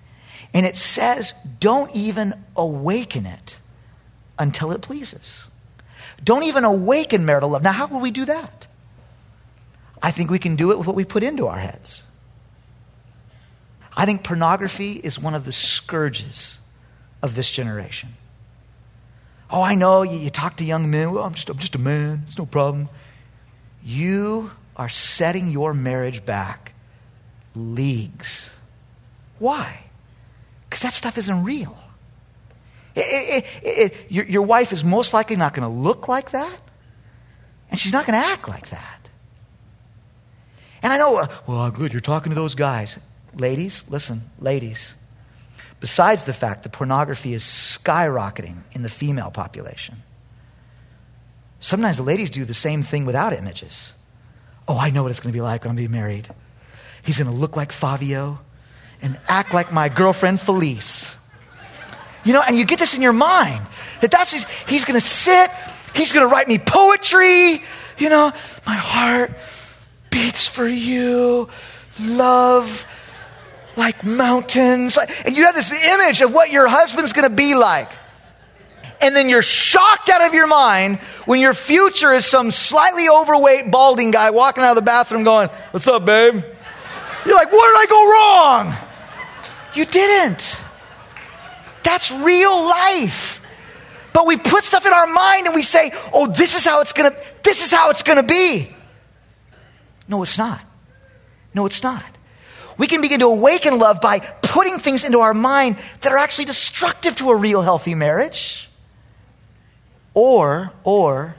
Speaker 1: And it says, don't even awaken it until it pleases. Don't even awaken marital love. Now, how will we do that? I think we can do it with what we put into our heads. I think pornography is one of the scourges of this generation. Oh, I know, you, you talk to young men, well, I'm just, I'm just a man, it's no problem. You are setting your marriage back leagues. Why? Because that stuff isn't real. It, it, it, it, your, your wife is most likely not going to look like that, and she's not going to act like that. And I know, uh, well, good, you're talking to those guys. Ladies, listen, ladies. Besides the fact that pornography is skyrocketing in the female population, sometimes the ladies do the same thing without images. Oh, I know what it's going to be like when I'm being married. He's going to look like Fabio and act like my girlfriend Felice. You know, and you get this in your mind. That that's his, he's going to sit, he's going to write me poetry. You know, my heart beats for you. Love like mountains. And you have this image of what your husband's going to be like. And then you're shocked out of your mind when your future is some slightly overweight, balding guy walking out of the bathroom going, what's up, babe? You're like, what did I go wrong? You didn't. That's real life. But we put stuff in our mind and we say, oh, this is how it's going to, this is how it's going to be. No, it's not. No, it's not. We can begin to awaken love by putting things into our mind that are actually destructive to a real healthy marriage. Or, or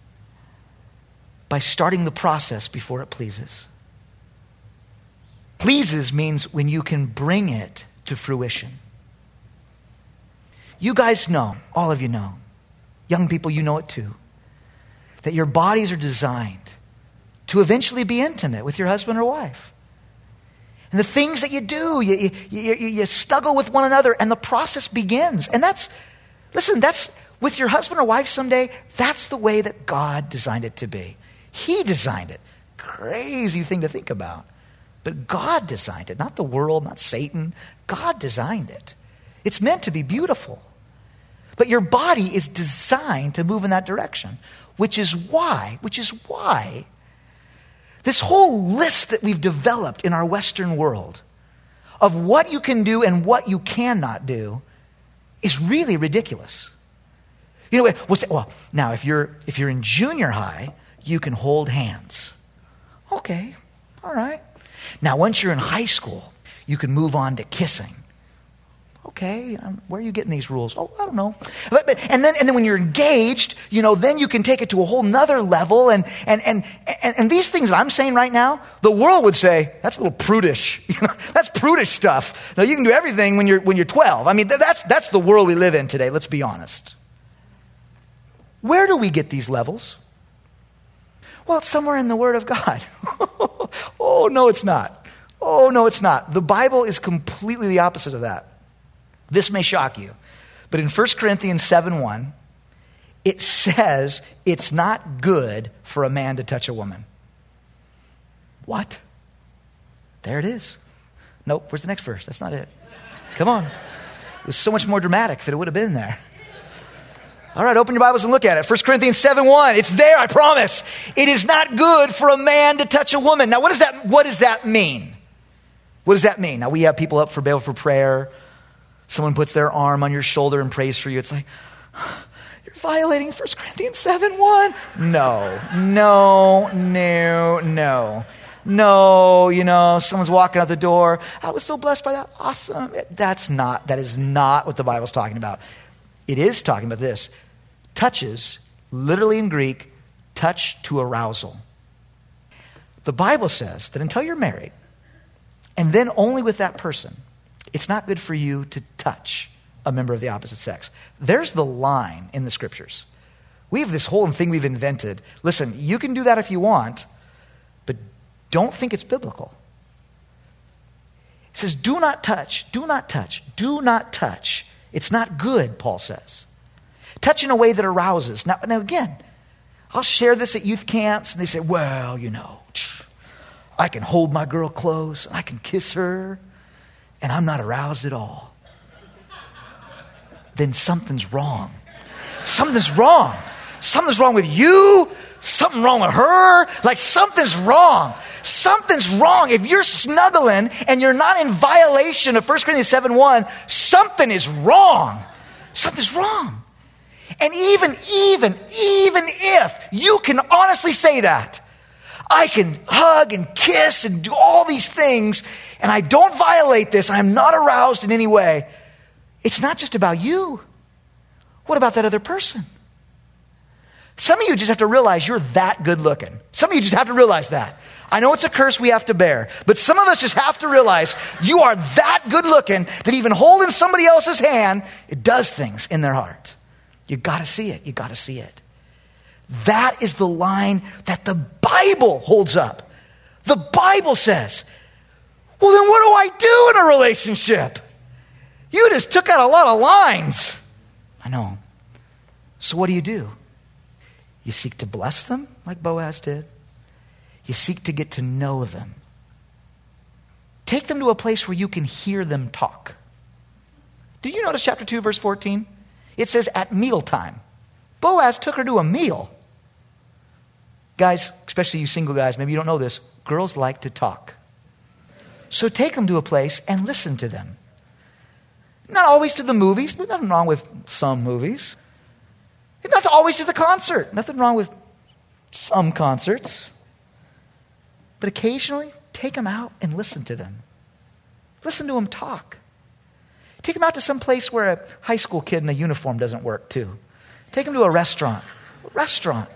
Speaker 1: by starting the process before it pleases. Pleases means when you can bring it to fruition. You guys know, all of you know, young people, you know it too, that your bodies are designed to eventually be intimate with your husband or wife. And the things that you do, you, you, you, you snuggle with one another and the process begins. And that's, listen, that's with your husband or wife someday, that's the way that God designed it to be. He designed it. Crazy thing to think about. But God designed it, not the world, not Satan. God designed it. It's meant to be beautiful. But your body is designed to move in that direction, which is why, which is why this whole list that we've developed in our Western world of what you can do and what you cannot do is really ridiculous. You know, well, now if you're if you're in junior high, you can hold hands. Okay, all right. Now once you're in high school, you can move on to kissing. Okay, um, where are you getting these rules? Oh, I don't know. But, but, and then, and then when you're engaged, you know, then you can take it to a whole nother level. And and and and, and these things that I'm saying right now, the world would say that's a little prudish. You know, that's prudish stuff. No, you can do everything when you're when you're twelve. I mean, that's that's the world we live in today. Let's be honest. Where do we get these levels? Well, it's somewhere in the Word of God. Oh no, it's not. Oh no, it's not. The Bible is completely the opposite of that. This may shock you, but in First Corinthians seven one, it says it's not good for a man to touch a woman. What? There it is. Nope, where's the next verse? That's not it. Come on. It was so much more dramatic if it would have been there. All right, open your Bibles and look at it. First Corinthians seven one, it's there, I promise. It is not good for a man to touch a woman. Now, what does that, what does that mean? What does that mean? Now, we have people up for bail for prayer. Someone puts their arm on your shoulder and prays for you. It's like, you're violating First Corinthians seven one. No, no, no, no. No, you know, someone's walking out the door. I was so blessed by that. Awesome. That's not, that is not what the Bible's talking about. It is talking about this. Touches, literally in Greek, touch to arousal. The Bible says that until you're married, and then only with that person, it's not good for you to touch a member of the opposite sex. There's the line in the scriptures. We have this whole thing we've invented. Listen, you can do that if you want, but don't think it's biblical. It says, do not touch, do not touch, do not touch. It's not good, Paul says. Touch in a way that arouses. Now, now again, I'll share this at youth camps, and they say, well, you know, I can hold my girl close, and I can kiss her, and I'm not aroused at all. then something's wrong. Something's wrong. Something's wrong with you. Something wrong with her. Like something's wrong. Something's wrong. If you're snuggling and you're not in violation of First Corinthians seven one, something is wrong. Something's wrong. And even, even, even if you can honestly say that, I can hug and kiss and do all these things, and I don't violate this, I'm not aroused in any way, it's not just about you. What about that other person? Some of you just have to realize you're that good looking. Some of you just have to realize that. I know it's a curse we have to bear, but some of us just have to realize you are that good looking that even holding somebody else's hand, it does things in their heart. You got to see it. You got to see it. That is the line that the Bible holds up. The Bible says, well, then what do I do in a relationship? You just took out a lot of lines. I know. So what do you do? You seek to bless them like Boaz did. You seek to get to know them. Take them to a place where you can hear them talk. Did you notice chapter two, verse fourteen? It says at mealtime. Boaz took her to a meal. Guys, especially you single guys, maybe you don't know this. Girls like to talk. So take them to a place and listen to them. Not always to the movies. There's nothing wrong with some movies. Not always to the concert. Nothing wrong with some concerts. But occasionally, take them out and listen to them. Listen to them talk. Take them out to some place where a high school kid in a uniform doesn't work too. Take them to a restaurant. A restaurant.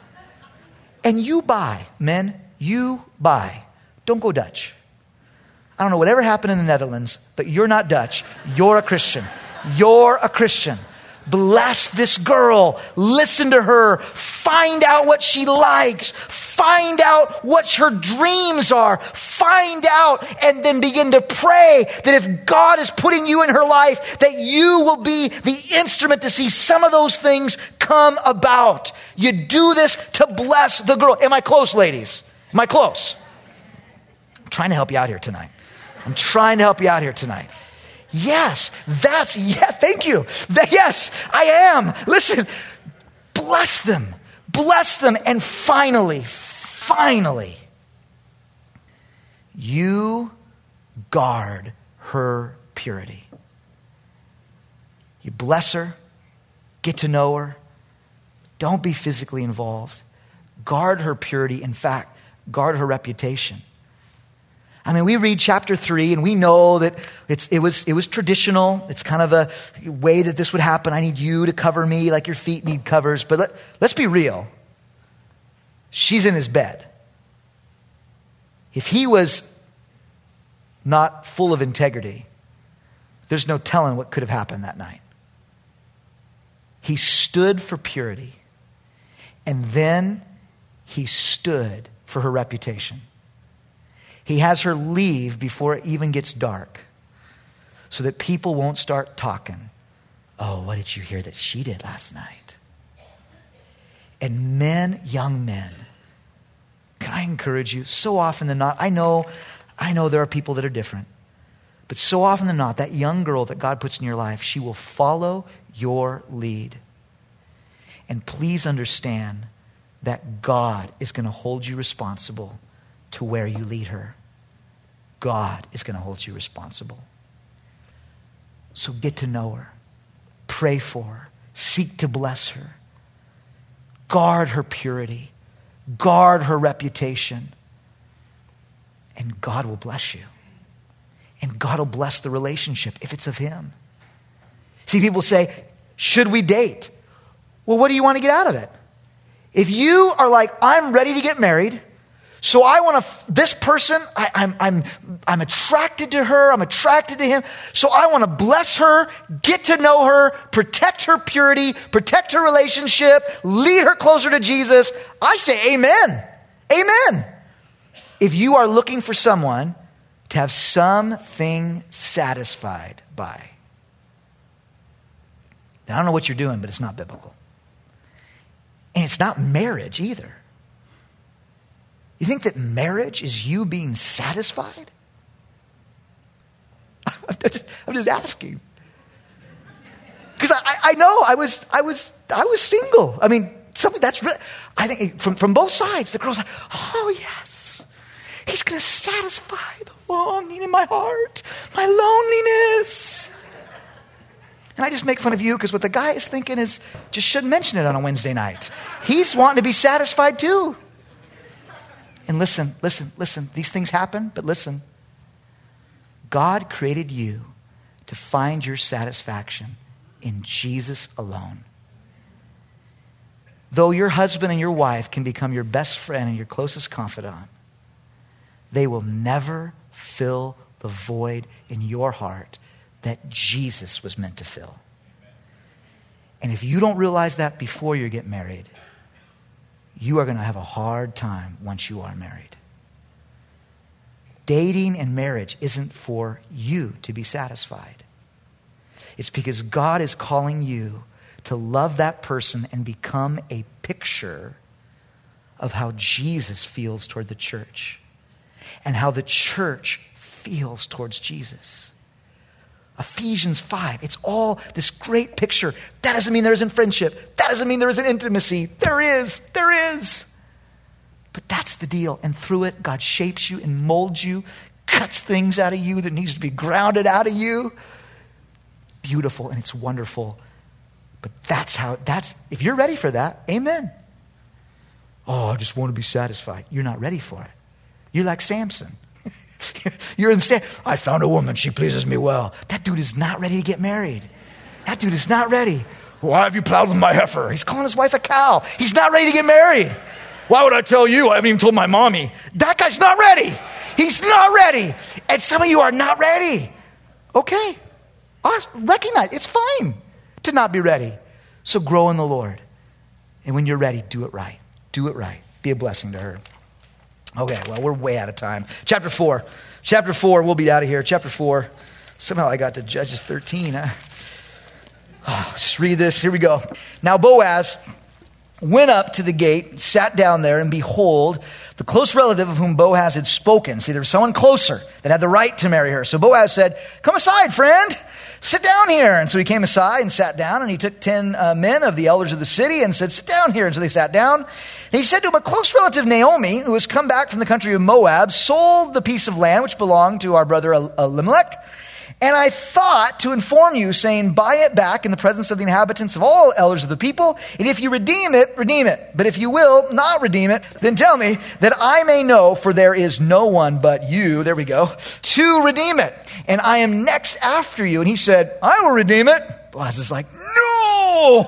Speaker 1: And you buy, men, you buy. Don't go Dutch. I don't know whatever happened in the Netherlands, but you're not Dutch. You're a Christian. You're a Christian. Bless this girl. Listen to her. Find out what she likes. Find out what her dreams are. Find out and then begin to pray that if God is putting you in her life, that you will be the instrument to see some of those things come about. You do this to bless the girl. Am I close, ladies? Am I close? I'm trying to help you out here tonight. I'm trying to help you out here tonight. Yes, that's, yeah, thank you. That, yes, I am. Listen, bless them. Bless them. And finally, finally, you guard her purity. You bless her, get to know her. Don't be physically involved. Guard her purity. In fact, guard her reputation. I mean, we read chapter three and we know that it's, it was, it was traditional. It's kind of a way that this would happen. I need you to cover me like your feet need covers. But let, let's be real. She's in his bed. If he was not full of integrity, there's no telling what could have happened that night. He stood for purity. And then he stood for her reputation. He has her leave before it even gets dark so that people won't start talking. Oh, what did you hear that she did last night? And men, young men, can I encourage you? So often than not, I know, I know there are people that are different. But so often than not, that young girl that God puts in your life, she will follow your lead. And please understand that God is going to hold you responsible to where you lead her. God is going to hold you responsible. So get to know her. Pray for her. Seek to bless her. Guard her purity. Guard her reputation. And God will bless you. And God will bless the relationship if it's of him. See, people say, should we date? Well, what do you want to get out of it? If you are like, I'm ready to get married, so I want to, this person, I, I'm, I'm, I'm attracted to her, I'm attracted to him, so I want to bless her, get to know her, protect her purity, protect her relationship, lead her closer to Jesus. I say amen. Amen. If you are looking for someone to have something satisfied by, I don't know what you're doing, but it's not biblical. And it's not marriage either. You think that marriage is you being satisfied? I'm just, I'm just asking. Because I, I know I was, I was, I was single. I mean, something that's really, I think from, from both sides, the girl's like, oh yes, he's going to satisfy the longing in my heart, my loneliness. And I just make fun of you because what the guy is thinking is just shouldn't mention it on a Wednesday night. He's wanting to be satisfied too. And listen, listen, listen, these things happen, but listen. God created you to find your satisfaction in Jesus alone. Though your husband and your wife can become your best friend and your closest confidant, they will never fill the void in your heart that Jesus was meant to fill. And if you don't realize that before you get married, you are going to have a hard time once you are married. Dating and marriage isn't for you to be satisfied. It's because God is calling you to love that person and become a picture of how Jesus feels toward the church and how the church feels towards Jesus. Ephesians five, it's all this great picture. That doesn't mean there isn't friendship. That doesn't mean there isn't intimacy. There is, there is. But that's the deal. And through it, God shapes you and molds you, cuts things out of you that needs to be grounded out of you. Beautiful and it's wonderful. But that's how, that's, if you're ready for that, amen. Oh, I just want to be satisfied. You're not ready for it. You're like Samson. You're in the I found a woman, she pleases me well. That dude is not ready to get married. That dude is not ready. Why have you plowed with my heifer? He's calling his wife a cow. He's not ready to get married. Why would I tell you? I haven't even told my mommy. That guy's not ready. He's not ready. And some of you are not ready. Okay. I recognize it's fine to not be ready. So grow in the Lord. And when you're ready, do it right. Do it right. Be a blessing to her. Okay, well, we're way out of time. Chapter four. Chapter four, we'll be out of here. Chapter four. Somehow I got to Judges thirteen. Huh? Oh, just read this. Here we go. Now Boaz went up to the gate, sat down there, and behold, the close relative of whom Boaz had spoken. See, there was someone closer that had the right to marry her. So Boaz said, come aside, friend. Sit down here. And so he came aside and sat down, and he took ten uh, men of the elders of the city and said, sit down here. And so they sat down. And he said to him, a close relative, Naomi, who has come back from the country of Moab, sold the piece of land which belonged to our brother Elimelech. And I thought to inform you, saying, buy it back in the presence of the inhabitants of all elders of the people. And if you redeem it, redeem it. But if you will not redeem it, then tell me that I may know, for there is no one but you, there we go, to redeem it. And I am next after you. And he said, I will redeem it. Boaz is like, no.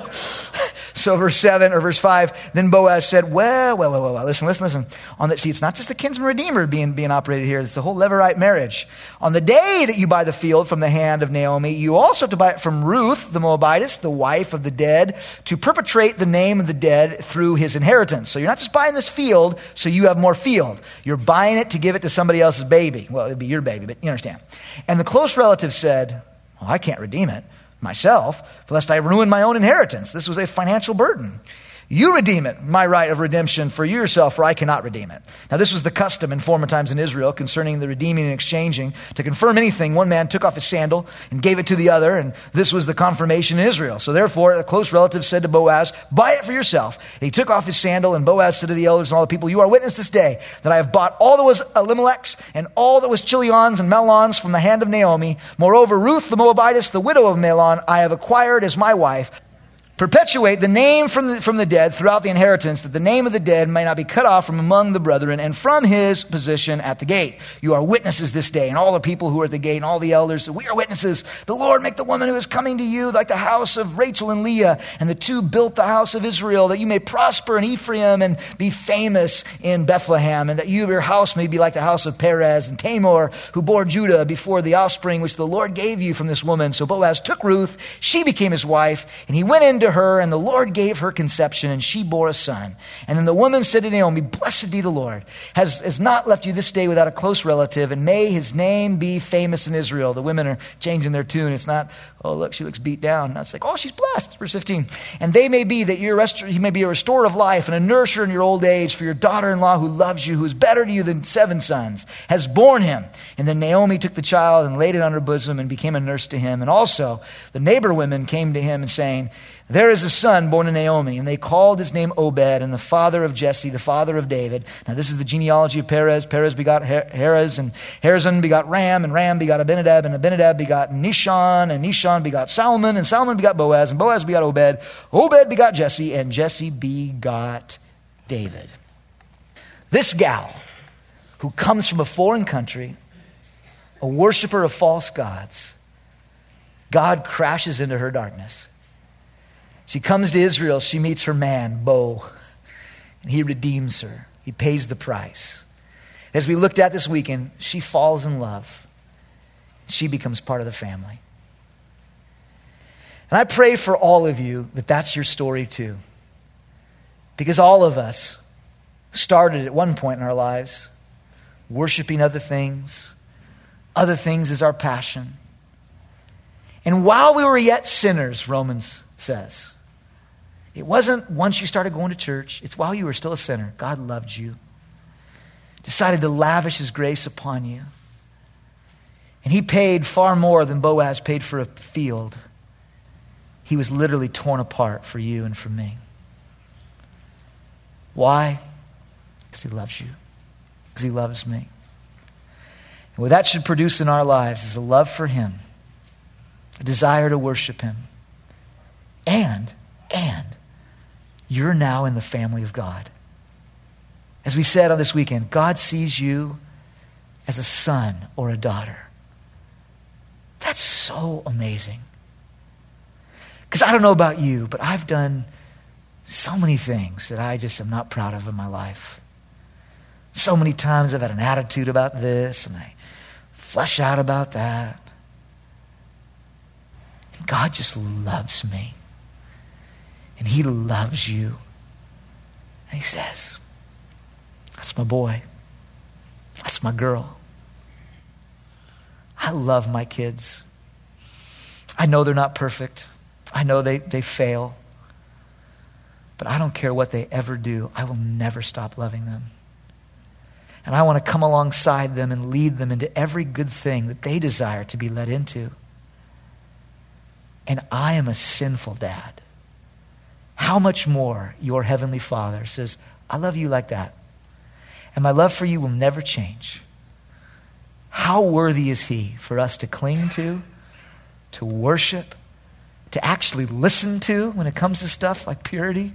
Speaker 1: So verse seven or verse five, then Boaz said, well, well, well, well, well. listen, listen, listen. On the, see, it's not just the kinsman redeemer being, being operated here. It's the whole Levirate marriage. On the day that you buy the field from the hand of Naomi, you also have to buy it from Ruth, the Moabitess, the wife of the dead, to perpetrate the name of the dead through his inheritance. So you're not just buying this field so you have more field. You're buying it to give it to somebody else's baby. Well, it'd be your baby, but you understand. And the close relative said, well, I can't redeem it myself, lest I ruin my own inheritance. This was a financial burden. You redeem it, my right of redemption for yourself, for I cannot redeem it. Now this was the custom in former times in Israel concerning the redeeming and exchanging. To confirm anything, one man took off his sandal and gave it to the other, and this was the confirmation in Israel. So therefore, a close relative said to Boaz, buy it for yourself. And he took off his sandal, and Boaz said to the elders and all the people, you are witness this day that I have bought all that was Elimelech's and all that was Chilion's and Mahlon's from the hand of Naomi. Moreover, Ruth the Moabitess, the widow of Mahlon, I have acquired as my wife. Perpetuate the name from the, from the dead throughout the inheritance, that the name of the dead may not be cut off from among the brethren and from his position at the gate. You are witnesses this day, and all the people who are at the gate and all the elders, we are witnesses. The Lord make the woman who is coming to you like the house of Rachel and Leah, and the two built the house of Israel, that you may prosper in Ephraim and be famous in Bethlehem, and that you, your house may be like the house of Perez and Tamar, who bore Judah before the offspring which the Lord gave you from this woman. So Boaz took Ruth, she became his wife, and he went into to her, and the Lord gave her conception, and she bore a son. And then the woman said to Naomi, blessed be the Lord, has, has not left you this day without a close relative, and may his name be famous in Israel. The women are changing their tune. It's not, oh, look, she looks beat down. Now it's like, oh, she's blessed. Verse fifteen. And they may be that you're rest- he may be a restorer of life and a nourisher in your old age, for your daughter-in-law who loves you, who is better to you than seven sons, has borne him. And then Naomi took the child and laid it on her bosom and became a nurse to him. And also the neighbor women came to him and saying, there is a son born to Naomi. And they called his name Obed, and the father of Jesse, the father of David. Now this is the genealogy of Perez. Perez begot Heres, and Herzon begot Ram, and Ram begot Abinadab, and Abinadab begot Nishon, and Nishon begot Salmon, and Salmon begot Boaz, and Boaz begot Obed. Obed begot Jesse, and Jesse begot David. This gal, who comes from a foreign country, a worshiper of false gods, God crashes into her darkness. She comes to Israel. She meets her man, Bo, and he redeems her. He pays the price. As we looked at this weekend, she falls in love. She becomes part of the family. And I pray for all of you that that's your story too. Because all of us started at one point in our lives worshiping other things. Other things is our passion. And while we were yet sinners, Romans says, it wasn't once you started going to church. It's while you were still a sinner. God loved you. Decided to lavish his grace upon you. And he paid far more than Boaz paid for a field. He was literally torn apart for you and for me. Why? Because he loves you. Because he loves me. And what that should produce in our lives is a love for him, a desire to worship him. And, and, you're now in the family of God. As we said on this weekend, God sees you as a son or a daughter. That's so amazing. Because I don't know about you, but I've done so many things that I just am not proud of in my life. So many times I've had an attitude about this, and I flesh out about that. And God just loves me. And he loves you. And he says, that's my boy. That's my girl. I love my kids. I know they're not perfect. I know they, they fail. But I don't care what they ever do. I will never stop loving them. And I want to come alongside them and lead them into every good thing that they desire to be led into. And I am a sinful dad. How much more your heavenly Father says, I love you like that. And my love for you will never change. How worthy is he for us to cling to, to worship, to actually listen to when it comes to stuff like purity,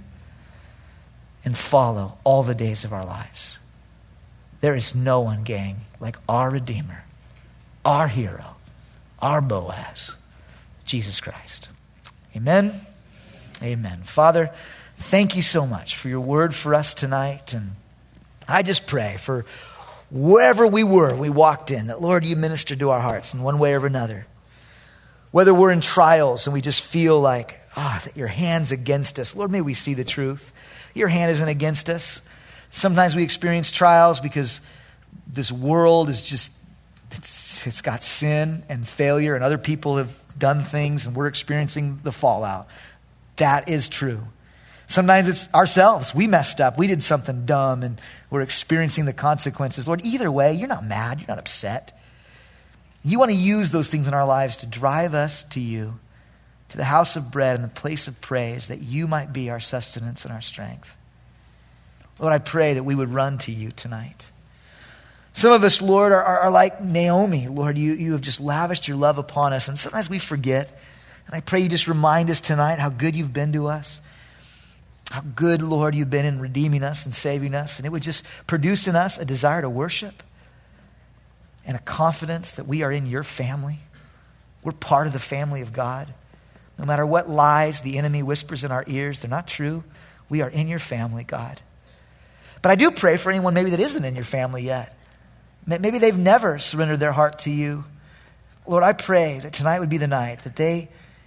Speaker 1: and follow all the days of our lives. There is no one, gang, like our Redeemer, our hero, our Boaz, Jesus Christ. Amen. Amen. Father, thank you so much for your word for us tonight. And I just pray for wherever we were, we walked in, that Lord, you ministered to our hearts in one way or another. Whether we're in trials and we just feel like, ah, oh, that your hand's against us. Lord, may we see the truth. Your hand isn't against us. Sometimes we experience trials because this world is just, it's, it's got sin and failure, and other people have done things and we're experiencing the fallout. That is true. Sometimes it's ourselves. We messed up. We did something dumb and we're experiencing the consequences. Lord, either way, you're not mad. You're not upset. You want to use those things in our lives to drive us to you, to the house of bread and the place of praise, that you might be our sustenance and our strength. Lord, I pray that we would run to you tonight. Some of us, Lord, are, are, are like Naomi. Lord, you, you have just lavished your love upon us, and sometimes we forget. And I pray you just remind us tonight how good you've been to us. How good, Lord, you've been in redeeming us and saving us. And it would just produce in us a desire to worship and a confidence that we are in your family. We're part of the family of God. No matter what lies the enemy whispers in our ears, they're not true. We are in your family, God. But I do pray for anyone maybe that isn't in your family yet. Maybe they've never surrendered their heart to you. Lord, I pray that tonight would be the night that they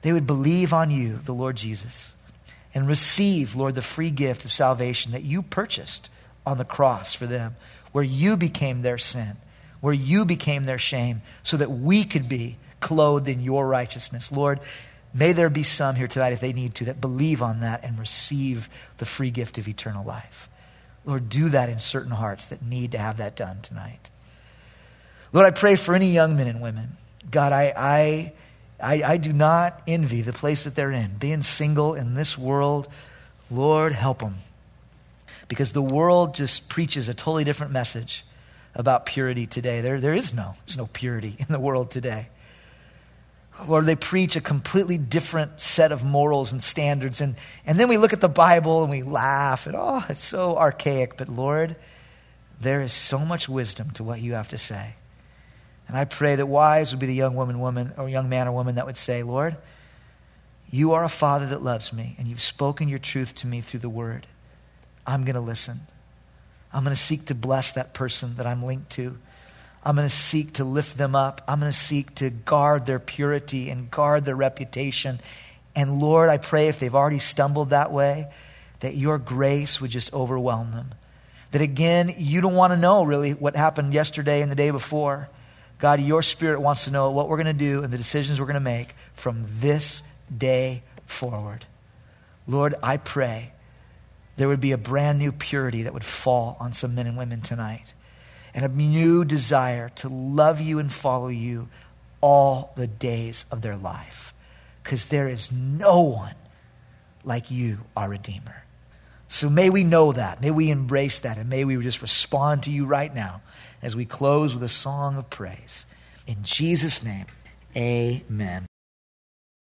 Speaker 1: they would believe on you, the Lord Jesus, and receive, Lord, the free gift of salvation that you purchased on the cross for them, where you became their sin, where you became their shame, so that we could be clothed in your righteousness. Lord, may there be some here tonight, if they need to, that believe on that and receive the free gift of eternal life. Lord, do that in certain hearts that need to have that done tonight. Lord, I pray for any young men and women. God, I, I, I, I do not envy the place that they're in. Being single in this world, Lord, help them. Because the world just preaches a totally different message about purity today. There, there is no, there's no purity in the world today. Lord, they preach a completely different set of morals and standards. And, and then we look at the Bible and we laugh and, oh, it's so archaic. But Lord, there is so much wisdom to what you have to say. And I pray that wise would be the young woman, woman, or young man or woman that would say, Lord, you are a Father that loves me, and you've spoken your truth to me through the word. I'm going to listen. I'm going to seek to bless that person that I'm linked to. I'm going to seek to lift them up. I'm going to seek to guard their purity and guard their reputation. And Lord, I pray if they've already stumbled that way, that your grace would just overwhelm them. That again, you don't want to know really what happened yesterday and the day before. God, your Spirit wants to know what we're going to do and the decisions we're going to make from this day forward. Lord, I pray there would be a brand new purity that would fall on some men and women tonight. And a new desire to love you and follow you all the days of their life. Because there is no one like you, our Redeemer. So may we know that. May we embrace that. And may we just respond to you right now as we close with a song of praise. In Jesus' name, amen.